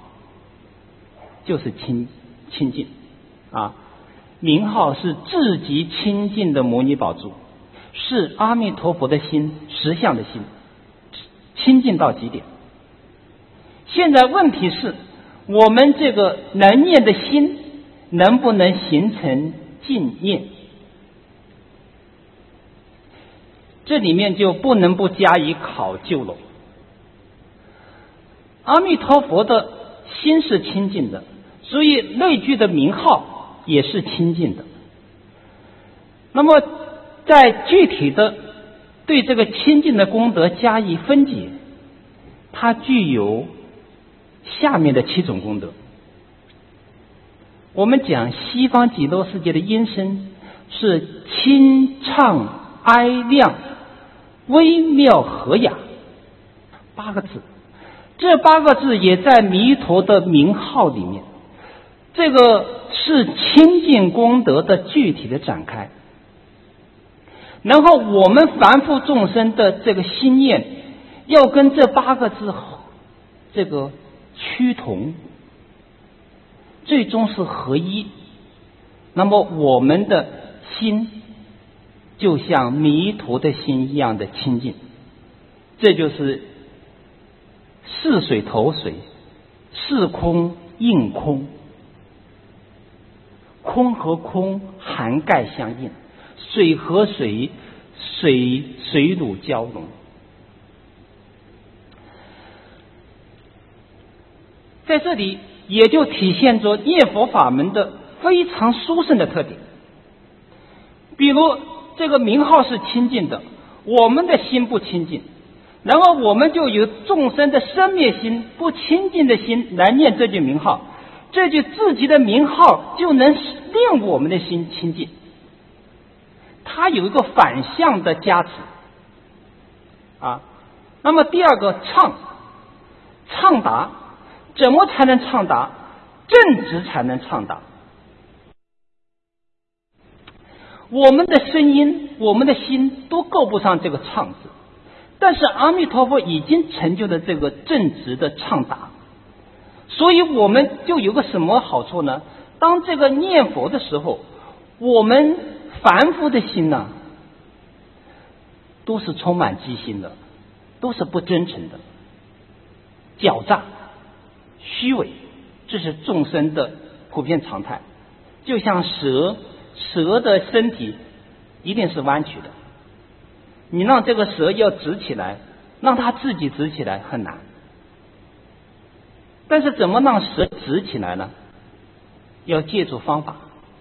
就是清净名号是至极清净的摩尼宝珠，是阿弥陀佛的心，实相的心，清净到极点。现在问题是我们这个能念的心能不能形成净念，这里面就不能不加以考究了。阿弥陀佛的心是清净的，所以那句的名号也是清净的。那么在具体的对这个清净的功德加以分解，它具有下面的7种功德。我们讲西方极乐世界的音声是清畅哀亮微妙和雅8个字，这8个字也在弥陀的名号里面，这个是清净功德的具体的展开。然后我们凡夫众生的这个心念要跟这8个字这个趋同，最终是合一，那么我们的心就像弥陀的心一样的清净。这就是是水投水，是空应空，空和空涵盖相应，水和水水乳交融在这里也就体现着念佛法门的非常殊胜的特点。比如这个名号是清净的，我们的心不清净，然后我们就有众生的生灭心、不清净的心来念这句名号，这句自己的名号就能令我们的心清净。它有一个反向的加持啊。那么第二个畅达，怎么才能畅达？正直才能畅达。我们的声音、我们的心都够不上这个畅字，但是阿弥陀佛已经成就了这个正直的畅达，所以我们就有个什么好处呢？当这个念佛的时候，我们凡夫的心呢，都是充满机心的，都是不真诚的，狡诈、虚伪，这是众生的普遍常态。就像蛇的身体一定是弯曲的，你让这个蛇要直起来，让它自己直起来很难。但是怎么让蛇直起来呢？要借助方法，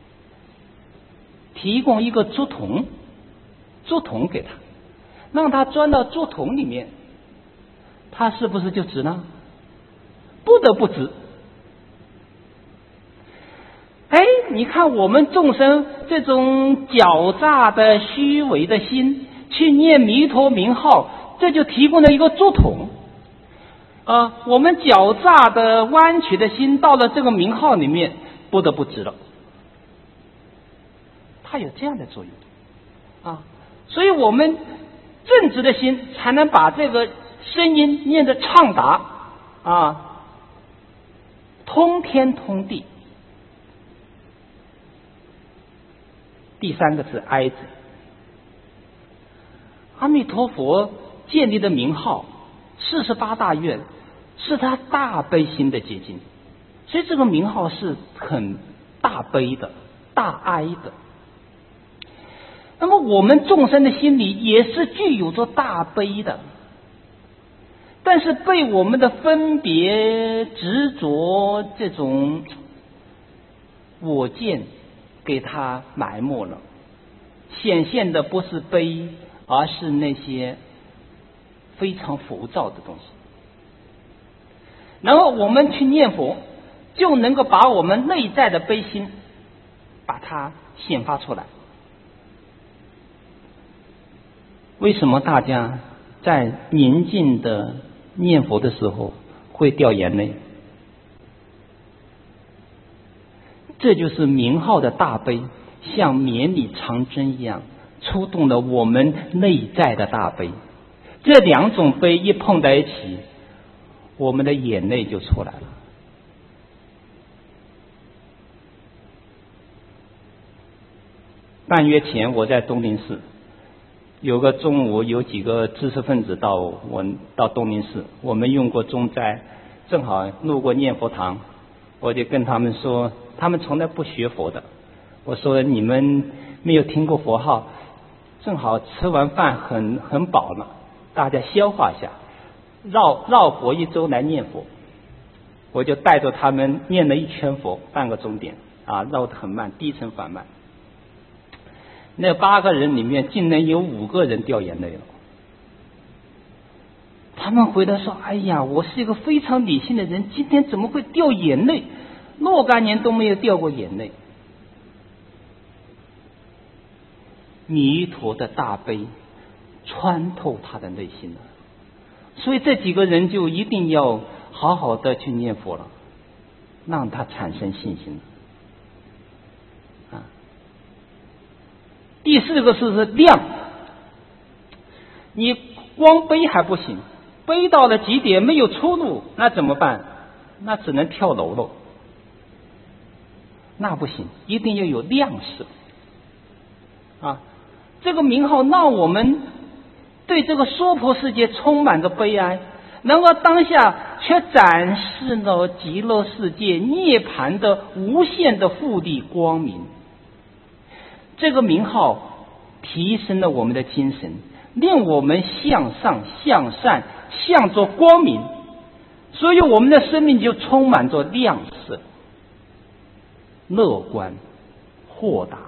提供一个竹筒给它，让它钻到竹筒里面，它是不是就直呢？不得不直。你看我们众生这种狡诈的虚伪的心去念弥陀名号，这就提供了一个竹筒我们狡诈的弯曲的心到了这个名号里面不得不直了，它有这样的作用所以我们正直的心才能把这个声音念得畅达通天通地。第三个是哀字，阿弥陀佛建立的名号48大愿是他大悲心的结晶，所以这个名号是很大悲的、大哀的。那么我们众生的心里也是具有着大悲的，但是被我们的分别执着这种我见给它埋没了，显现的不是悲，而是那些非常浮躁的东西。然后我们去念佛，就能够把我们内在的悲心把它显发出来。为什么大家在宁静的念佛的时候会掉眼泪？这就是名号的大悲，像绵里长针一样触动了我们内在的大悲。这两种悲一碰在一起，我们的眼泪就出来了。半月前我在东林寺，有个中午有几个知识分子到东林寺，我们用过中斋，正好路过念佛堂，我就跟他们说，他们从来不学佛的，我说你们没有听过佛号，正好吃完饭很饱了，大家消化一下，绕佛一周来念佛。我就带着他们念了一圈佛，半个钟点绕得很慢，低沉缓慢。那8个人里面竟然有5个人掉眼泪了。他们回答说，哎呀，我是一个非常理性的人，今天怎么会掉眼泪？若干年都没有掉过眼泪。弥陀的大悲穿透他的内心了，所以这几个人就一定要好好的去念佛了，让他产生信心。第4个是量，你光悲还不行，悲到了极点没有出路，那怎么办？那只能跳楼了，那不行，一定要有量识这个名号让我们对这个娑婆世界充满着悲哀，然而当下却展示了极乐世界涅槃的无限的富丽光明。这个名号提升了我们的精神，令我们向上向善，向着光明。 所以我们的生命就充满着亮色、乐观、豁达。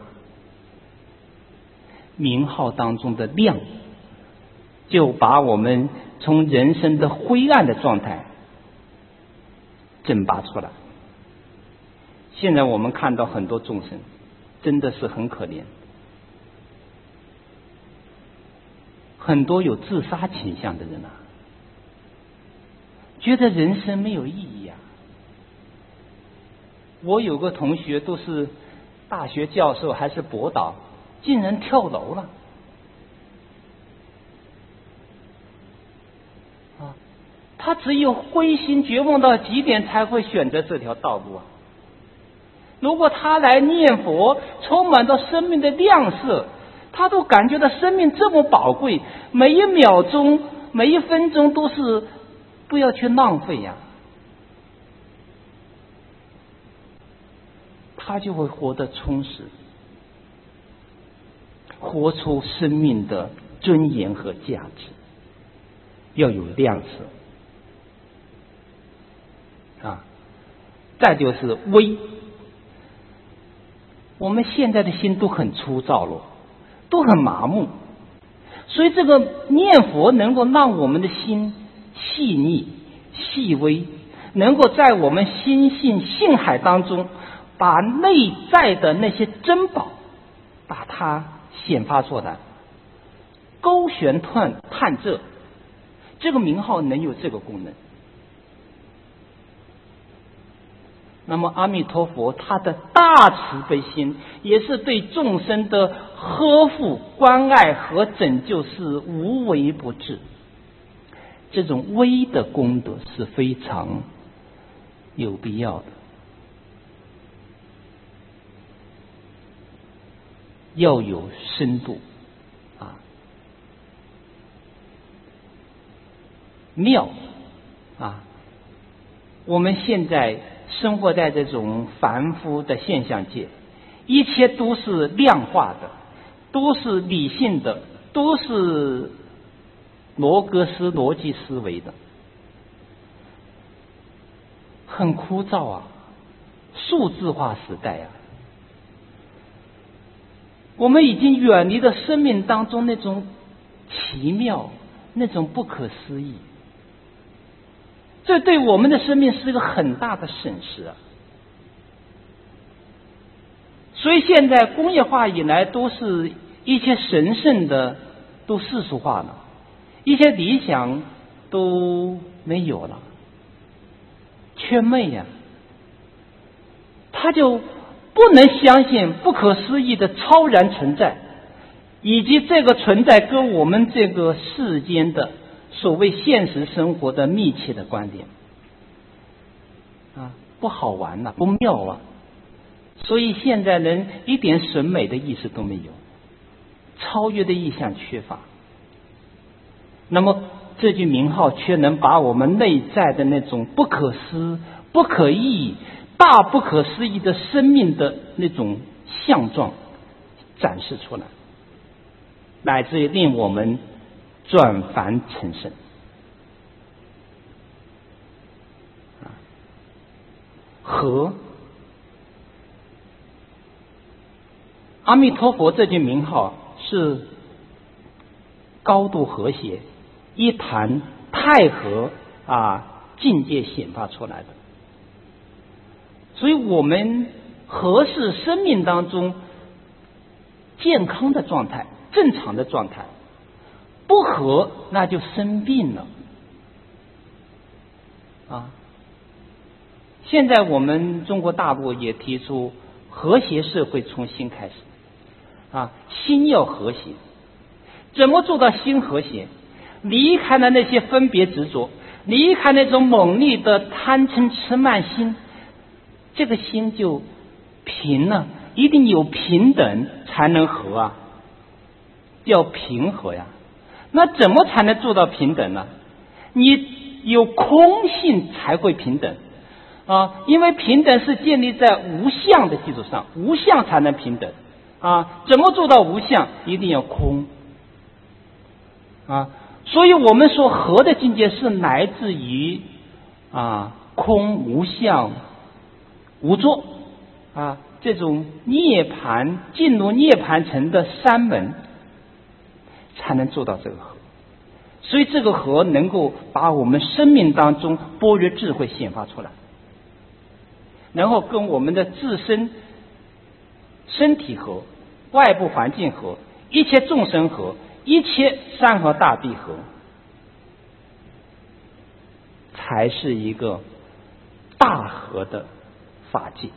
名号当中的亮，就把我们从人生的灰暗的状态挣拔出来。现在我们看到很多众生真的是很可怜，很多有自杀倾向的人啊，觉得人生没有意义啊。我有个同学都是大学教授还是博导，竟然跳楼了啊！他只有灰心绝望到极点才会选择这条道路啊。如果他来念佛，充满着生命的亮色，他都感觉到生命这么宝贵，每一秒钟每一分钟都是不要去浪费呀，他就会活得充实，活出生命的尊严和价值，要有亮色啊。再就是微，我们现在的心都很粗糙了，都很麻木，所以这个念佛能够让我们的心细腻细微，能够在我们心性性海当中把内在的那些珍宝把它显发出来，勾旋探这，这个名号能有这个功能。那么阿弥陀佛他的大慈悲心也是对众生的呵护关爱和拯救是无微不至，这种微的功德是非常有必要的。要有深度啊，妙啊！我们现在生活在这种凡夫的现象界，一切都是量化的，都是理性的，都是罗格斯逻辑思维的，很枯燥啊，数字化时代啊。我们已经远离了生命当中那种奇妙，那种不可思议，这对我们的生命是一个很大的损失啊！所以现在工业化以来，都是一些神圣的都世俗化了，一些理想都没有了，缺昧呀，他就不能相信不可思议的超然存在，以及这个存在跟我们这个世间的所谓现实生活的密切的关联啊，不好玩了，不妙啊！所以现在人一点审美的意识都没有，超越的意象缺乏。那么这句名号却能把我们内在的那种不可思、不可议、大不可思议的生命的那种相状展示出来，乃至于令我们转凡成圣。和阿弥陀佛这句名号是高度和谐，一谈太和境界显发出来的。所以我们合适生命当中健康的状态、正常的状态，不和那就生病了啊！现在我们中国大陆也提出和谐社会从心开始啊，心要和谐。怎么做到心和谐？离开了那些分别执着，离开那种猛烈的贪嗔痴慢心，这个心就平了。一定有平等才能和啊，要平和呀。那怎么才能做到平等呢？你有空性才会平等啊，因为平等是建立在无相的基础上，无相才能平等啊。怎么做到无相？一定要空啊。所以我们说和的境界是来自于空无相无作这种涅槃进入涅槃城的三门，才能做到这个和。所以这个和能够把我们生命当中般若智慧显发出来，然后跟我们的自身身体和、外部环境和、一切众生和、一切山河大地和，才是一个大和的法界。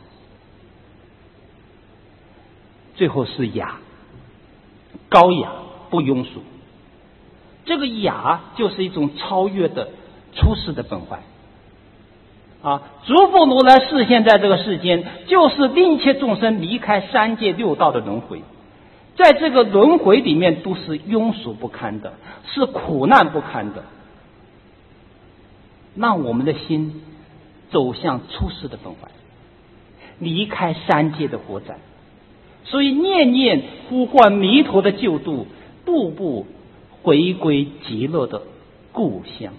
最后是雅，高雅不庸俗。这个雅就是一种超越的出世的本怀诸佛如来示现在这个世间，就是令一切众生离开三界六道的轮回，在这个轮回里面都是庸俗不堪的，是苦难不堪的，让我们的心走向出世的本怀，离开三界的火灾。所以念念呼唤弥陀的救度，步步回归极乐的故乡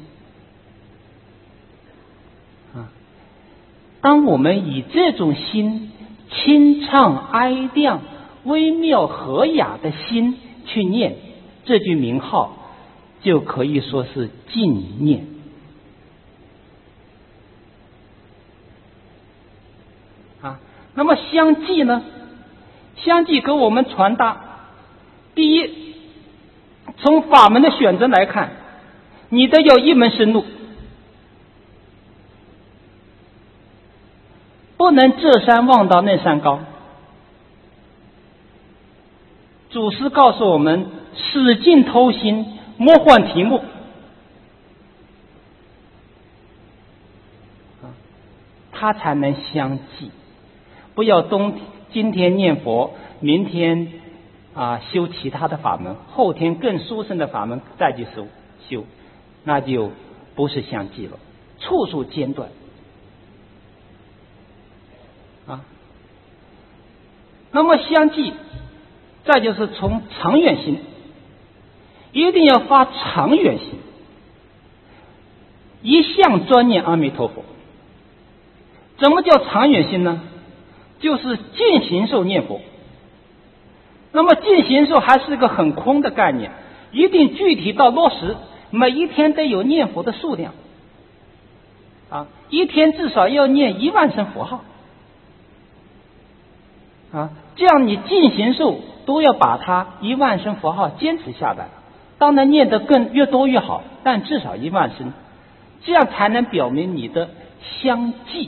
当我们以这种心清畅哀亮、微妙和雅的心去念这句名号，就可以说是净念那么相继呢？相继给我们传达，第一，从法门的选择来看，你得有一门深入，不能这山望到那山高。祖师告诉我们，使劲偷心，莫换题目他才能相继。不要今天念佛，明天修其他的法门，后天更殊胜的法门再去修，那就不是相继了，处处间断那么相继，再就是从长远心，一定要发长远心，一向专念阿弥陀佛。怎么叫长远心呢？就是尽形寿念佛。那么尽形寿还是个很空的概念，一定具体到落实，每一天得有念佛的数量一天至少要念10000声佛号这样你尽形寿都要把它10000声佛号坚持下来，当然念得越多越好，但至少10000声，这样才能表明你的相继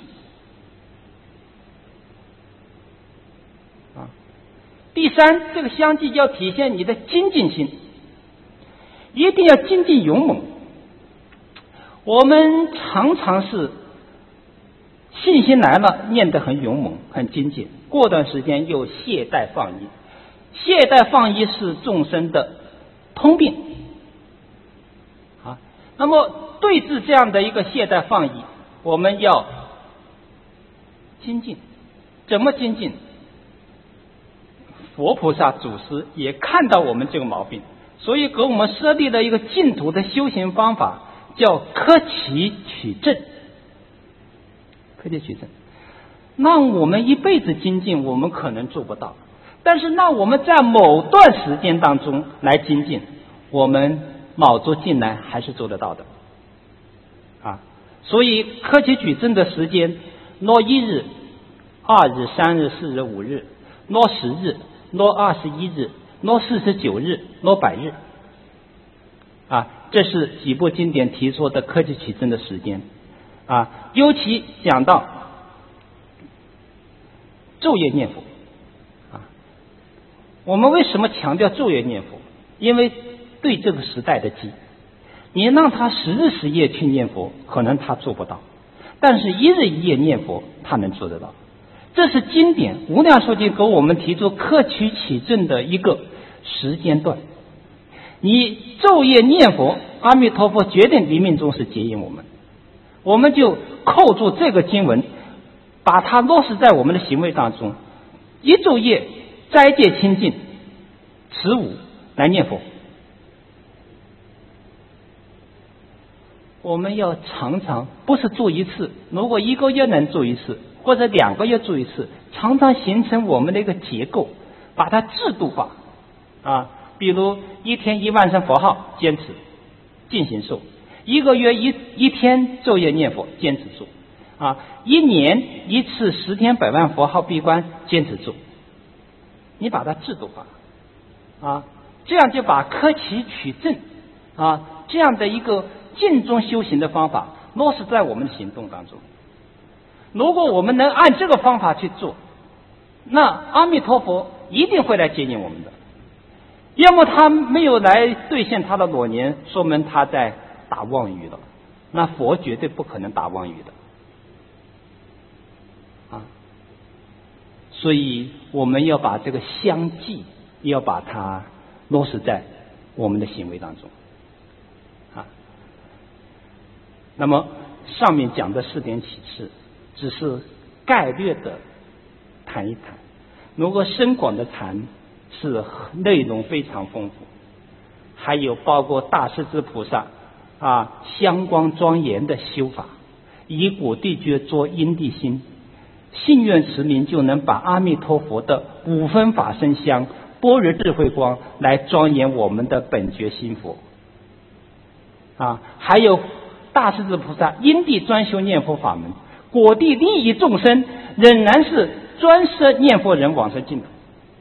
第三，这个相继要体现你的精进心，一定要精进勇猛。我们常常是信心来了，念得很勇猛很精进，过段时间又懈怠放逸。懈怠放逸是众生的通病那么对治这样的一个懈怠放逸，我们要精进。怎么精进？佛菩萨祖师也看到我们这个毛病，所以给我们设立了一个净土的修行方法，叫克己取正。克己取正，让我们一辈子精进，我们可能做不到，但是让我们在某段时间当中来精进，我们卯足劲来还是做得到的所以克己取正的时间，挪1日、2日、3日、4日、5日，挪10日，挪21日，挪49日，挪100日这是几部经典提出的克己取正的时间尤其讲到昼夜念佛我们为什么强调昼夜念佛？因为对这个时代的急，你让他10日10夜去念佛，可能他做不到，但是1日1夜念佛他能做得到。这是经典无量寿经给我们提出克己取正的一个时间段。你昼夜念佛，阿弥陀佛决定临命终时接引我们，我们就扣住这个经文，把它落实在我们的行为当中，一昼夜斋戒清净持五来念佛我们要常常，不是做一次，如果1个月能做一次，或者2个月做一次，常常形成我们的一个结构，把它制度化啊。比如1天1万声佛号坚持进行做，1个月一天昼夜念佛坚持做啊，1年1次10天100万佛号闭关坚持做，你把它制度化啊，这样就把科期取证啊这样的一个静中修行的方法落实在我们的行动当中。如果我们能按这个方法去做，那阿弥陀佛一定会来接引我们的。要么他没有来兑现他的诺言，说明他在打妄语了，那佛绝对不可能打妄语的啊。所以我们要把这个相继要把它落实在我们的行为当中啊。那么上面讲的4点启示只是概略的谈一谈，如果深广的谈是内容非常丰富，还有包括大势至菩萨啊香光庄严的修法，以果地觉作因地心，信愿持名就能把阿弥陀佛的5分法身香般若智慧光来庄严我们的本觉心佛啊。还有大势至菩萨因地专修念佛法门，果地利益众生，仍然是专摄念佛人往生净土。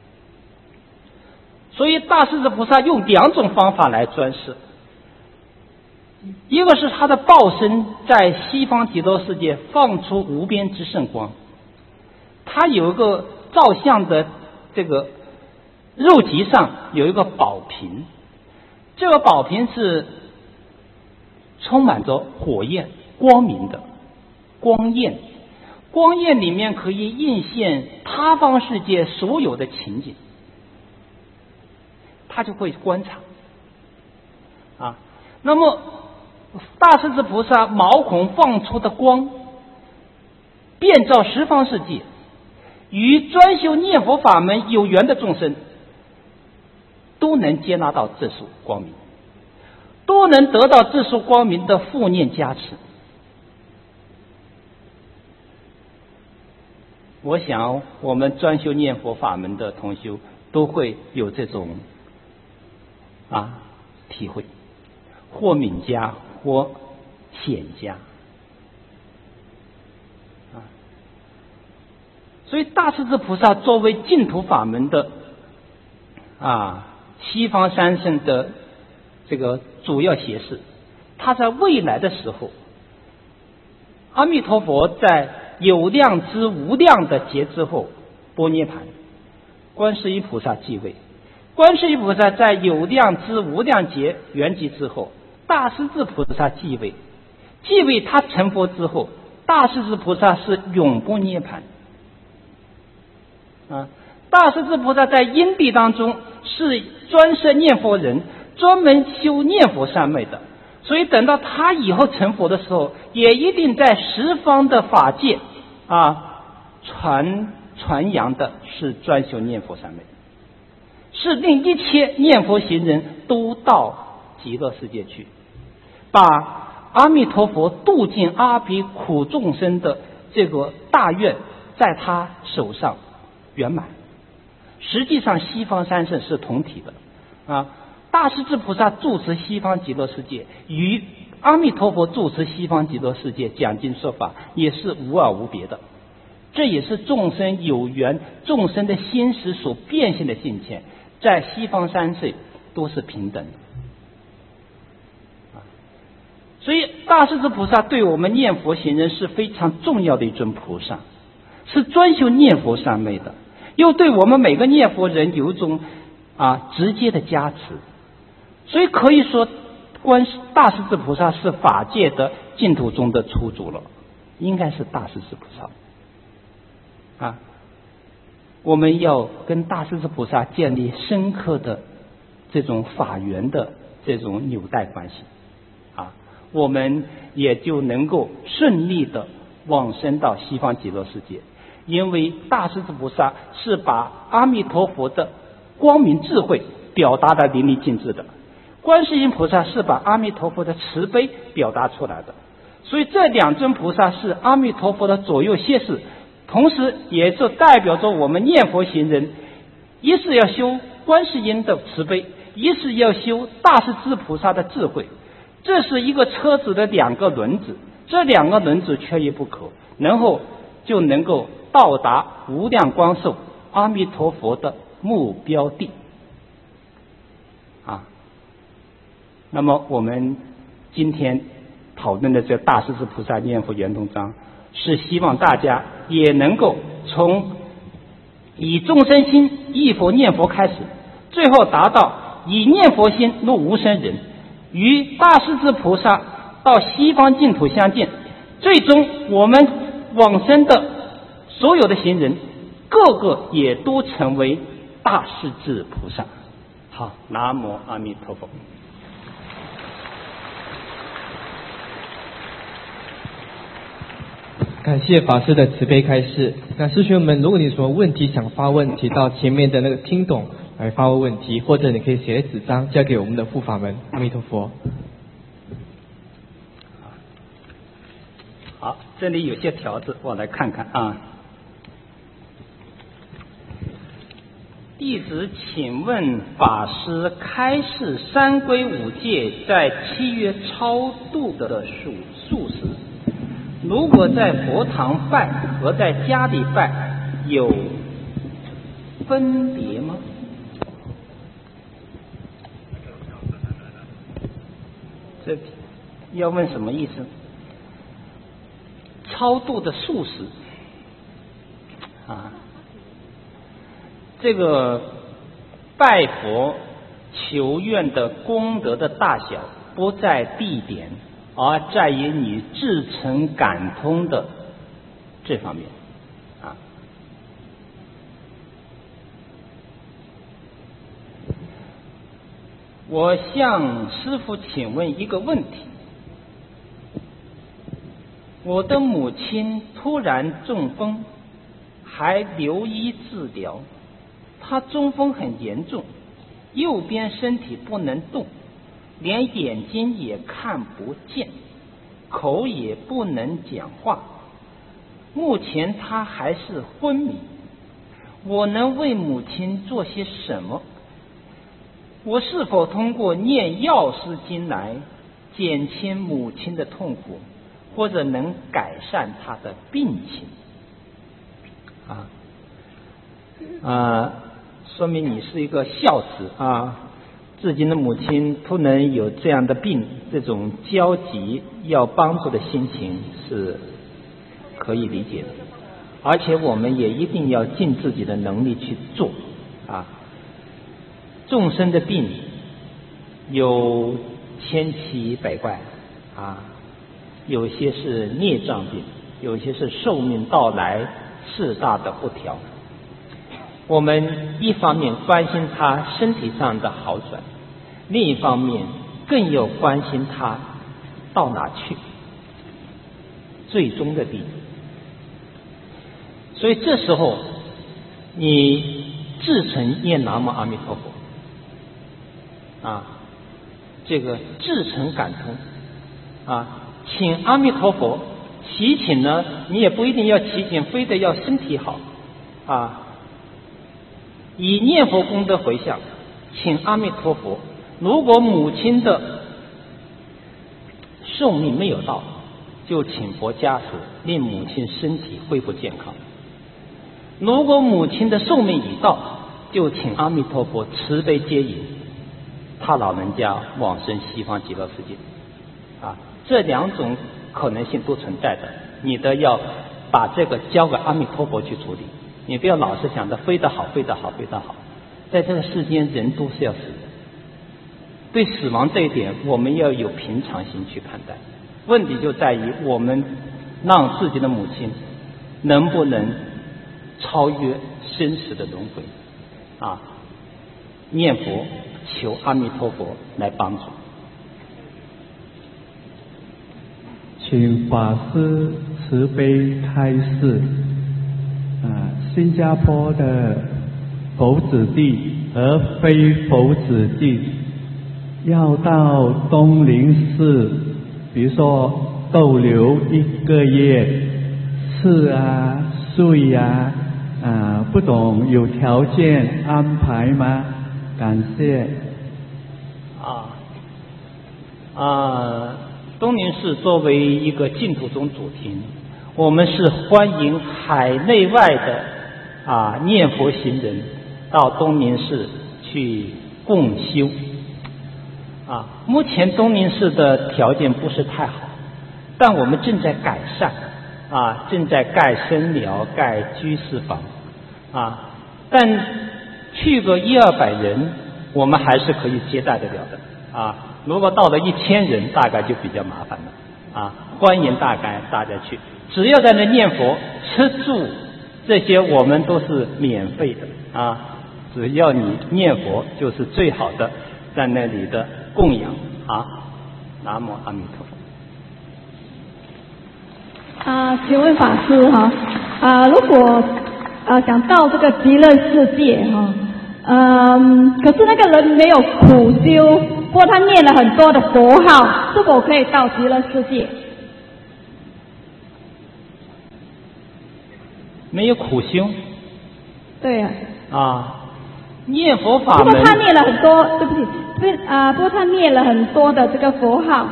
所以大势至菩萨用2种方法来专摄，一个是他的报身在西方极乐世界放出无边之圣光，他有一个照相的这个肉脊上有一个宝瓶，这个宝瓶是充满着火焰光明的光焰，光焰里面可以映现他方世界所有的情景，他就会观察啊。那么大势至菩萨毛孔放出的光遍照十方世界，与专修念佛法门有缘的众生都能接纳到这束光明，都能得到这束光明的护念加持。我想我们专修念佛法门的同修都会有这种体会，或敏加或显加所以大势至菩萨作为净土法门的西方三圣的这个主要胁侍，他在未来的时候，阿弥陀佛在有量之无量的劫之后般涅盘，观世音菩萨继位，观世音菩萨在有量之无量劫圆寂之后，大势至菩萨继位，他成佛之后，大势至菩萨是永不涅盘大势至菩萨在因地当中是专摄念佛人，专门修念佛三昧的，所以等到他以后成佛的时候，也一定在十方的法界传扬的是专修念佛三昧，是令一切念佛行人都到极乐世界去，把阿弥陀佛度尽阿鼻苦众生的这个大愿在他手上圆满。实际上西方三圣是同体的大势至菩萨住持西方极乐世界，与阿弥陀佛住持西方极乐世界讲经说法也是无二无别的，这也是众生有缘，众生的心识所变现的境界，在西方三圣都是平等的所以大势至菩萨对我们念佛行人是非常重要的一尊菩萨，是专修念佛三昧的，又对我们每个念佛人有一种直接的加持。所以可以说大势至菩萨是法界的净土中的初祖了，应该是大势至菩萨我们要跟大势至菩萨建立深刻的这种法缘的这种纽带关系我们也就能够顺利的往生到西方极乐世界。因为大势至菩萨是把阿弥陀佛的光明智慧表达的淋漓尽致的， 观世音菩萨是把阿弥陀佛的慈悲表达出来的。所以这两尊菩萨是阿弥陀佛的左右胁侍，同时也就代表着我们念佛行人，一是要修观世音的慈悲，一是要修大势至菩萨的智慧。这是一个车子的两个轮子，这两个轮子缺一不可，然后就能够到达无量光寿阿弥陀佛的目标地啊。那么我们今天讨论的这大势至菩萨念佛圆通章，是希望大家也能够从以众生心忆佛念佛开始，最后达到以念佛心入无生人，与大势至菩萨到西方净土相见，最终我们往生的所有的行人，个个也都成为大势至菩萨。好，南无阿弥陀佛。 感谢法师的慈悲开示。那师兄们，如果你有什么问题想发问，请到前面的那个听懂来发问问题，或者你可以写在纸张交给我们的护法们。阿弥陀佛。 好，这里有些条子，我来看看啊。弟子请问法师，开示三归五戒在7月超度的数时，如果在佛堂拜和在家里拜有分别吗？这要问什么意思？超度的数时啊，这个拜佛求愿的功德的大小不在地点，而在于你至诚感通的这方面啊。我向师父请问一个问题：我的母亲突然中风，还留医治疗，她中风很严重，右边身体不能动，连眼睛也看不见，口也不能讲话，目前她还是昏迷。我能为母亲做些什么？我是否通过念药师经来减轻母亲的痛苦，或者能改善她的病情？说明你是一个孝子啊。自己的母亲突然有这样的病，这种焦急要帮助的心情是可以理解的，而且我们也一定要尽自己的能力去做啊。众生的病有千奇百怪啊，有些是孽障病，有些是寿命到来四大的不调。我们一方面关心他身体上的好转，另一方面更要关心他到哪去，最终的地步。所以这时候你至诚念南无阿弥陀佛啊，这个至诚感通啊，请阿弥陀佛。祈请呢，你也不一定要祈请非得要身体好啊，以念佛功德回向，请阿弥陀佛。如果母亲的寿命没有到，就请佛加持，令母亲身体恢复健康。如果母亲的寿命已到，就请阿弥陀佛慈悲接引他老人家往生西方极乐世界啊，这两种可能性都存在的，你都要把这个交给阿弥陀佛去处理，你不要老是想着飞得好，飞得好，飞得好。在这个世间，人都是要死的，对死亡这一点，我们要有平常心去看待。问题就在于我们让自己的母亲能不能超越生死的轮回啊？念佛求阿弥陀佛来帮助。 请法师慈悲开示新加坡的佛子弟和非佛子弟要到东林寺，比如说逗留1个月，吃啊睡啊，不懂有条件安排吗？感谢。 东林寺作为一个净土宗主题，我们是欢迎海内外的念佛行人到东林寺去共修。目前东林寺的条件不是太好，但我们正在改善，正在盖僧寮、盖居士房，但去个100-200人，我们还是可以接待得了的，如果到了1000人，大概就比较麻烦了，欢迎大家去，只要在那念佛、吃住这些，我们都是免费的，只要你念佛就是最好的，在那里的供养。南无阿弥陀佛。请问法师如果想到这个极乐世界可是那个人没有苦修，不过他念了很多的佛号，是否可以到极乐世界？ 没有苦修？ 对念佛法门。 不过他念了很多，对不起，不过他念了很多的这个佛号。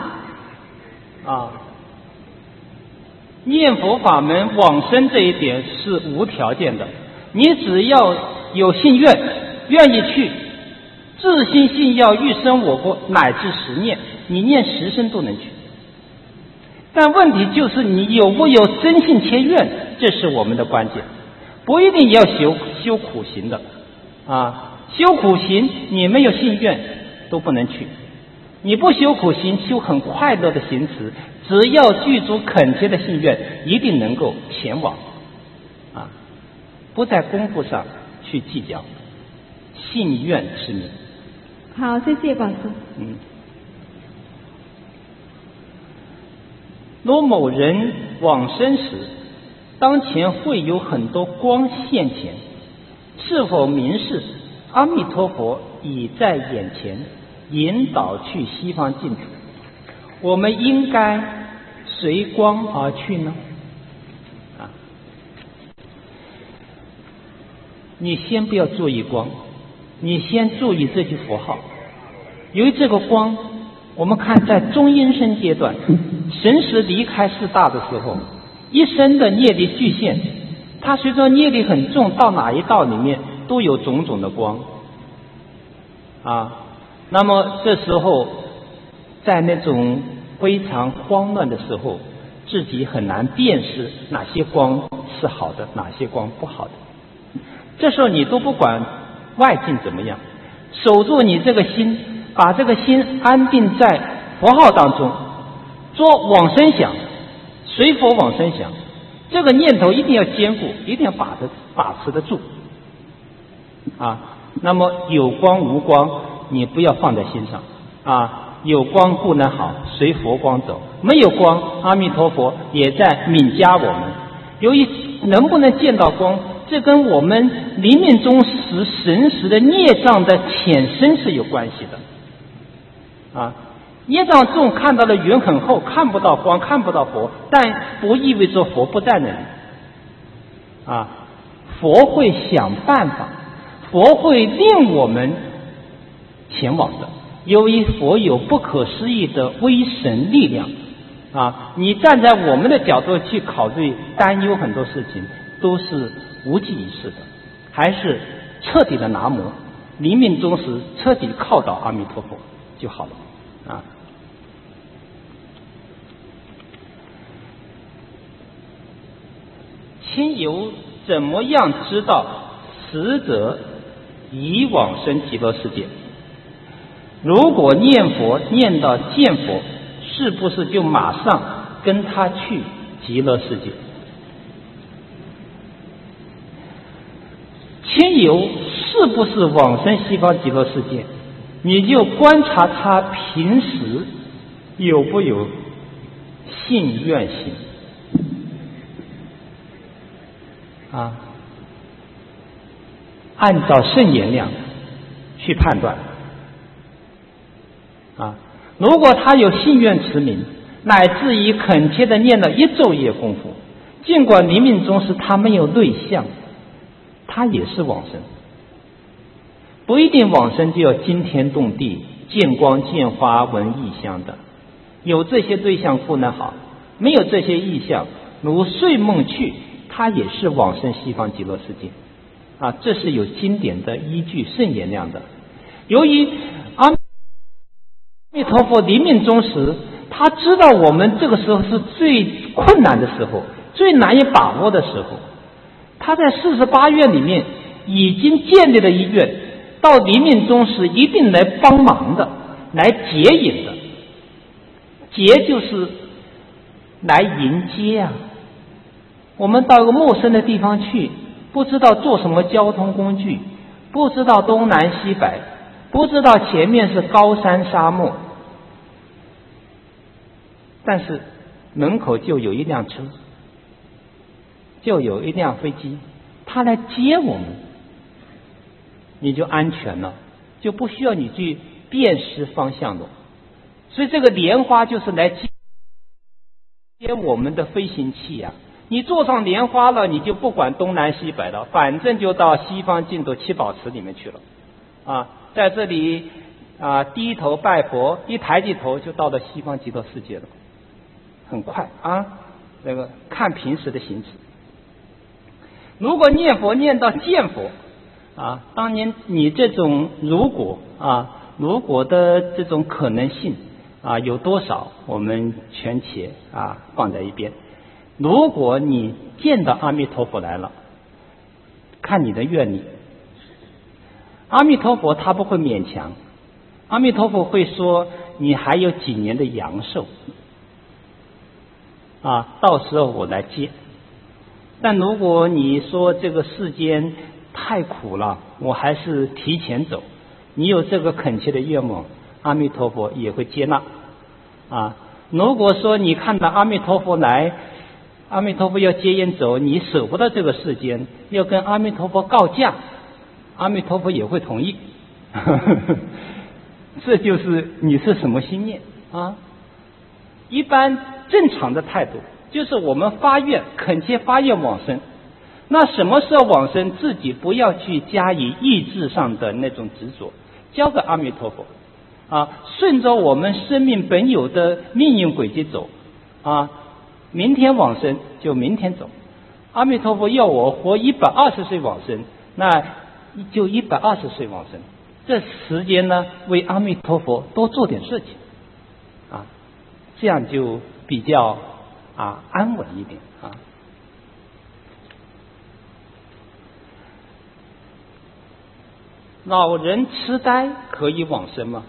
念佛法门往生这一点是无条件的，你只要有信愿，愿意去，自心信要欲生我国，乃至10念，你念10声都能去。但问题就是你有没有真信切愿，这是我们的关键。不一定要修苦行的修苦行你没有信愿都不能去。你不修苦行，修很快乐的行持，只要具足恳切的信愿，一定能够前往不在功夫上去计较，信愿持名。 好，谢谢法师。 若某人往生时，当前会有很多光现前，是否明示阿弥陀佛已在眼前，引导去西方净土？我们应该随光而去呢？你先不要注意光，你先注意这句佛号。由于这个光，我们看在中阴身阶段，神识离开四大的时候，一生的业力巨现，它随着业力很重，到哪一道里面都有种种的光那么这时候在那种非常慌乱的时候，自己很难辨识哪些光是好的，哪些光不好的。这时候你都不管外境怎么样，守住你这个心，把这个心安定在佛号当中，做往生想，随佛往生想，这个念头一定要坚固，一定要把持得住那么有光无光你不要放在心上有光固然好，随佛光走，没有光，阿弥陀佛也在悯加我们。由于能不能见到光，这跟我们临命终时神识的孽障的浅深是有关系的业障重，看到了云很厚，看不到光，看不到佛，但不意味着佛不在那里佛会想办法，佛会令我们前往的。由于佛有不可思议的威神力量你站在我们的角度去考虑担忧很多事情都是无济于事的，还是彻底的南无，临命终时彻底靠到阿弥陀佛就好了亲友怎么样知道死者已往生极乐世界？如果念佛念到见佛，是不是就马上跟他去极乐世界？亲友是不是往生西方极乐世界，你就观察他平时有不有信愿行按照圣言量去判断啊。如果他有信愿持名，乃至于恳切的念了一昼夜功夫，尽管临命终时他没有内相，他也是往生。不一定往生就要惊天动地、见光见花闻异香的，有这些对象固然好，没有这些异象，如睡梦去，他也是往生西方极乐世界啊，这是有经典的依据圣言量的。由于阿弥陀佛临命终时，他知道我们这个时候是最困难的时候，最难以把握的时候，他在48愿里面已经建立了一愿，到临命终时一定来帮忙的，来接引的。接就是来迎接啊。我们到一个陌生的地方去，不知道坐什么交通工具，不知道东南西北，不知道前面是高山沙漠，但是门口就有一辆车，就有一辆飞机，他来接我们，你就安全了，就不需要你去辨识方向了。所以这个莲花就是来接我们的飞行器啊。你坐上莲花了，你就不管东南西北了，反正就到西方净土七宝池里面去了啊。在这里啊，低头拜佛，一抬起头就到了西方极乐世界了，很快啊。那个看平时的行持，如果念佛念到见佛啊，当年你这种如果的这种可能性啊有多少，我们全且放在一边。如果你见到阿弥陀佛来了，看你的愿力。阿弥陀佛他不会勉强，阿弥陀佛会说你还有几年的阳寿啊，到时候我来接。但如果你说这个世间太苦了，我还是提前走，你有这个恳切的愿望，阿弥陀佛也会接纳啊。如果说你看到阿弥陀佛来，阿弥陀佛要接引走，你舍不得这个世间，要跟阿弥陀佛告假，阿弥陀佛也会同意这就是你是什么心念啊。一般正常的态度就是我们发愿，恳切发愿往生。那什么时候往生，自己不要去加以意志上的那种执着，交给阿弥陀佛啊，顺着我们生命本有的命运轨迹走啊。明天往生就明天走，阿弥陀佛要我活120岁往生，那就120岁往生。这时间呢，为阿弥陀佛多做点事情啊，这样就比较安稳一点啊。老人痴呆可以往生吗？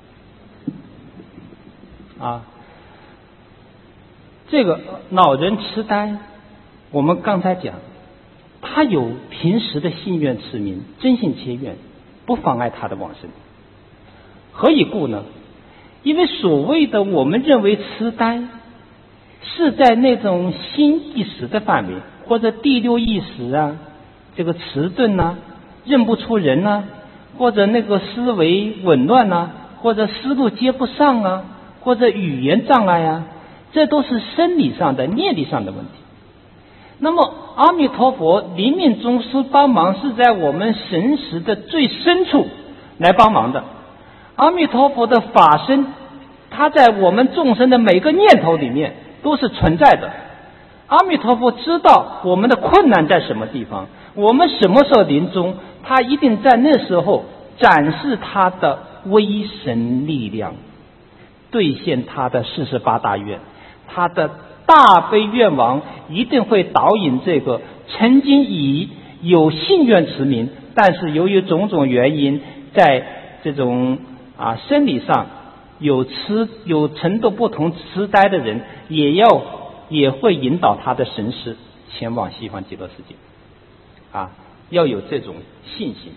这个老人痴呆，我们刚才讲，他有平时的信愿持名，真信切愿，不妨碍他的往生。何以故呢？因为所谓的我们认为痴呆，是在那种心意识的范围，或者第六意识这个迟钝认不出人或者那个思维紊乱或者思路接不上或者语言障碍这都是生理上的念力上的问题。那么阿弥陀佛临命终时帮忙，是在我们神识的最深处来帮忙的。阿弥陀佛的法身，它在我们众生的每个念头里面都是存在的。阿弥陀佛知道我们的困难在什么地方，我们什么时候临终，他一定在那时候展示他的威神力量，兑现他的48大愿。他的大悲愿王一定会导引这个曾经以有信愿持名，但是由于种种原因，在这种生理上有程度不同痴呆的人，也会引导他的神识前往西方极乐世界要有这种信心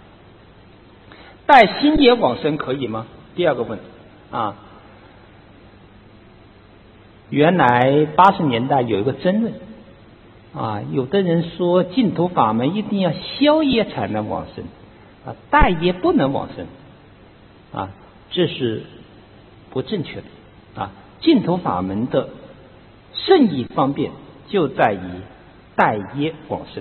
带心也往生可以吗？第二个问题原来80年代有一个争论有的人说净土法门一定要消业才能往生带业不能往生这是不正确的啊。净土法门的圣义方便就在于带业往生。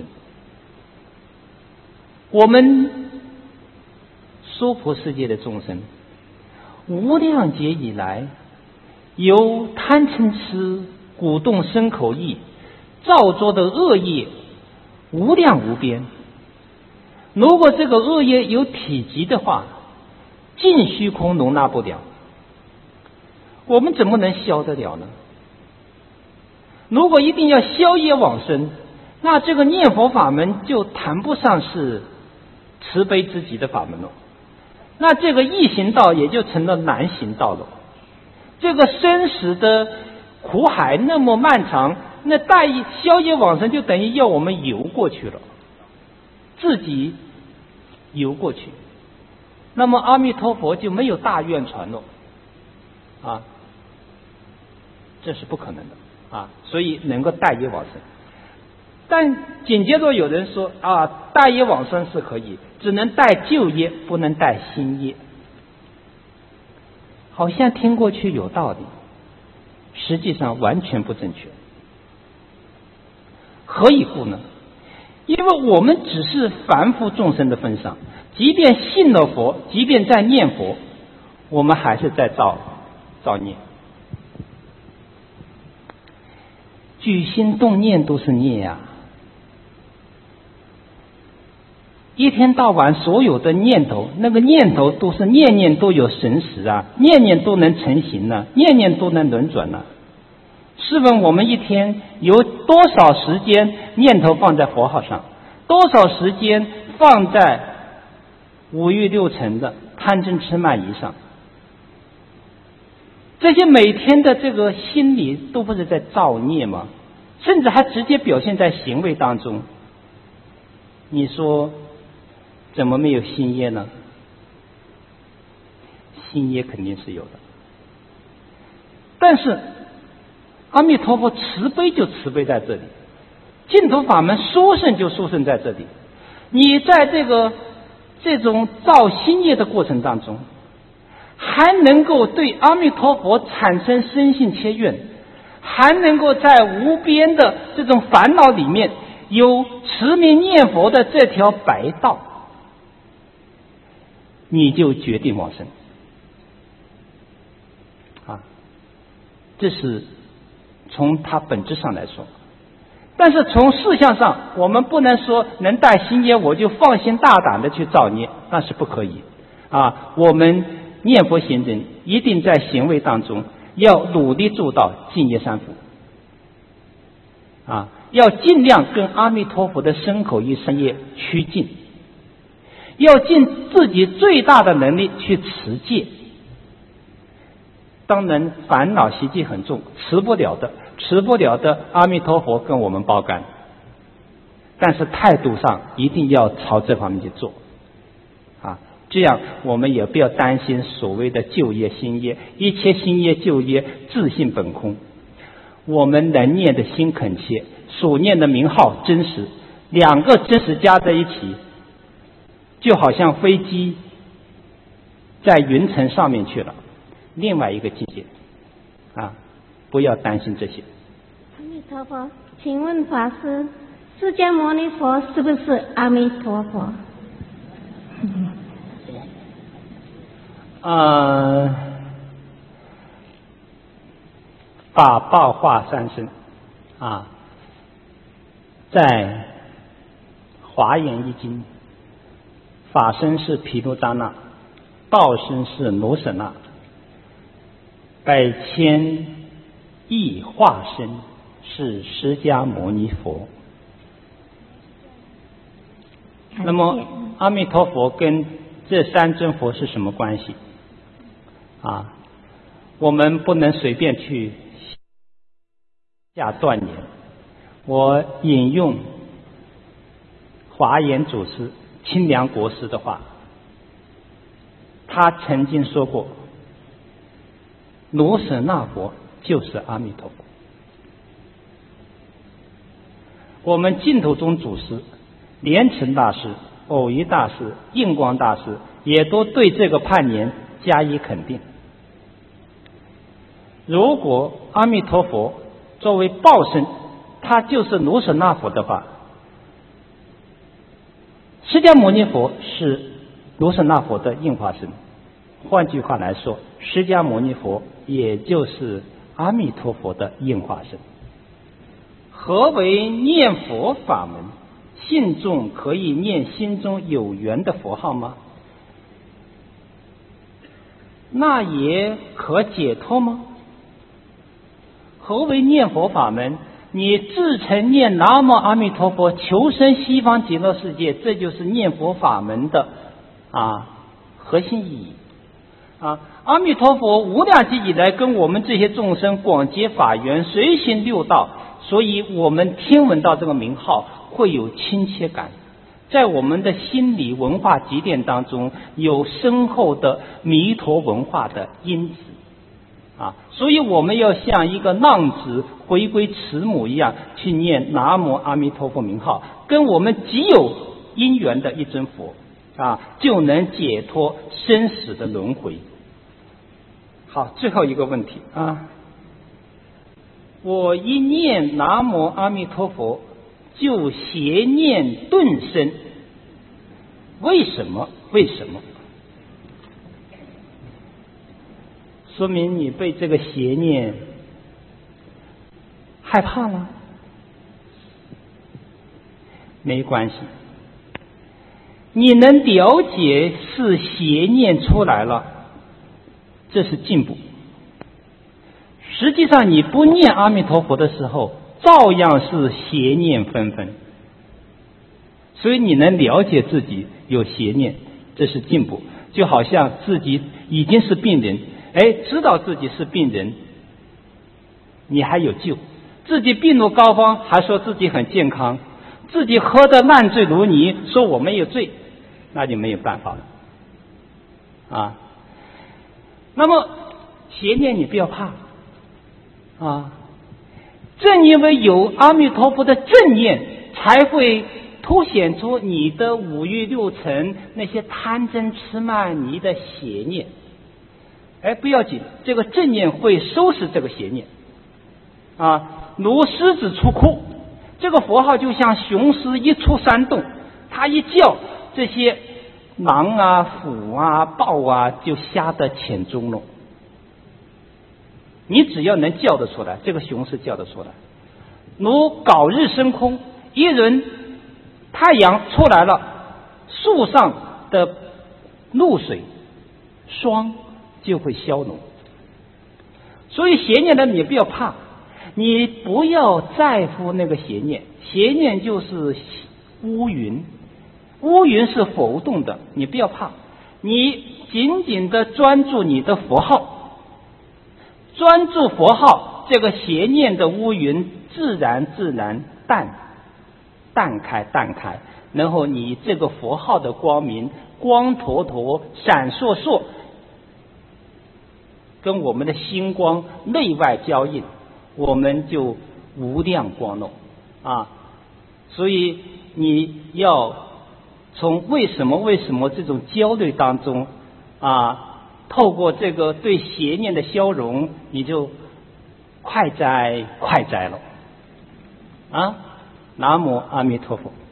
我们娑婆世界的众生，无量劫以来，由贪嗔痴、鼓动身口意造作的恶业无量无边。如果这个恶业有体积的话，尽虚空容纳不了，我们怎么能消得了呢？如果一定要消业往生，那这个念佛法门就谈不上是慈悲之极的法门了，那这个易行道也就成了难行道了。这个生死的苦海那么漫长，那带消业往生就等于要我们游过去了，自己游过去，那么阿弥陀佛就没有大愿传了啊，这是不可能的啊，所以能够带业往生。但紧接着有人说啊，带业往生是可以，只能带旧业，不能带新业。好像听过去有道理，实际上完全不正确。何以故呢？因为我们只是凡夫众生的份上，即便信了佛，即便在念佛，我们还是在造孽。举心动念都是孽呀，一天到晚所有的念头，那个念头都是念念都有神识啊，念念都能成形啊，念念都能轮转啊。试问我们一天有多少时间念头放在佛号上，多少时间放在五欲六尘的贪嗔痴慢疑上？这些每天的这个心理都不是在造孽吗？甚至还直接表现在行为当中。你说怎么没有新业呢？新业肯定是有的，但是阿弥陀佛慈悲就慈悲在这里，净土法门殊胜就殊胜在这里。你在这种造新业的过程当中，还能够对阿弥陀佛产生深信切愿，还能够在无边的这种烦恼里面有持名念佛的这条白道，你就决定往生啊！这是从它本质上来说。但是从事项上，我们不能说能带新业我就放心大胆的去造孽，那是不可以啊！我们念佛行人一定在行为当中要努力做到净业三福啊，要尽量跟阿弥陀佛的身口意三业趋近，要尽自己最大的能力去持戒。当然烦恼习气很重，持不了的阿弥陀佛跟我们包干，但是态度上一定要朝这方面去做啊，这样我们也不要担心所谓的旧业新业，一切新业旧业自性本空。我们能念的心恳切，所念的名号真实，两个真实加在一起，就好像飞机在云层上面去了，另外一个境界啊，不要担心这些。 阿弥陀佛，请问法师，释迦牟尼佛是不是阿弥陀佛？ 法报化三身啊，在华严一经，法身是毗卢遮那，报身是罗舍那，百千亿化身是释迦牟尼佛。那么阿弥陀佛跟这三尊佛是什么关系啊？我们不能随便去下断言。我引用华严祖师清凉国师的话，他曾经说过，罗舍那佛就是阿弥陀佛。我们净土宗祖师莲池大师、偶一大师、印光大师也都对这个判言加以肯定如果阿弥陀佛作为报身，他就是卢舍那佛的话，释迦牟尼佛是卢舍那佛的应化身。换句话来说，释迦牟尼佛也就是阿弥陀佛的应化身。何为念佛法门？信众可以念心中有缘的佛号吗？那也可解脱吗？何为念佛法门？你自称念南无阿弥陀佛，求生西方极乐世界，这就是念佛法门的核心意义。阿弥陀佛无量劫以来跟我们这些众生广结法缘，随行六道，所以我们听闻到这个名号会有亲切感，在我们的心理文化积淀当中有深厚的弥陀文化的因子所以我们要像一个浪子回归慈母一样去念南无阿弥陀佛名号，跟我们极有因缘的一尊佛就能解脱生死的轮回。好，最后一个问题我一念南无阿弥陀佛就邪念顿生，为什么？说明你被这个邪念害怕了。没关系，你能了解是邪念出来了，这是进步。实际上你不念阿弥陀佛的时候，照样是邪念纷纷。所以你能了解自己有邪念，这是进步。就好像自己已经是病人，知道自己是病人，你还有救。自己病入膏肓，还说自己很健康，自己喝得烂醉如泥，说我没有罪，那就没有办法了那么邪念你不要怕正因为有阿弥陀佛的正念，才会凸显出你的五欲六尘那些贪嗔痴慢疑的邪念。不要紧，这个正念会收拾这个邪念如狮子出窟，这个佛号就像雄狮一出山洞，它一叫，这些狼虎豹就吓得潜中了。你只要能叫得出来，这个雄狮叫得出来。如槁日升空，一轮太阳出来了，树上的露水霜就会消融。所以邪念呢，你不要怕，你不要在乎那个邪念，邪念就是乌云，乌云是浮动的，你不要怕，你紧紧的专注你的佛号，专注佛号，这个邪念的乌云自然淡开，然后你这个佛号的光明光坨坨闪烁烁，跟我们的星光内外交映，我们就无量光漏所以你要从为什么这种焦虑当中透过这个对邪念的消融，你就快哉了南无阿弥陀佛。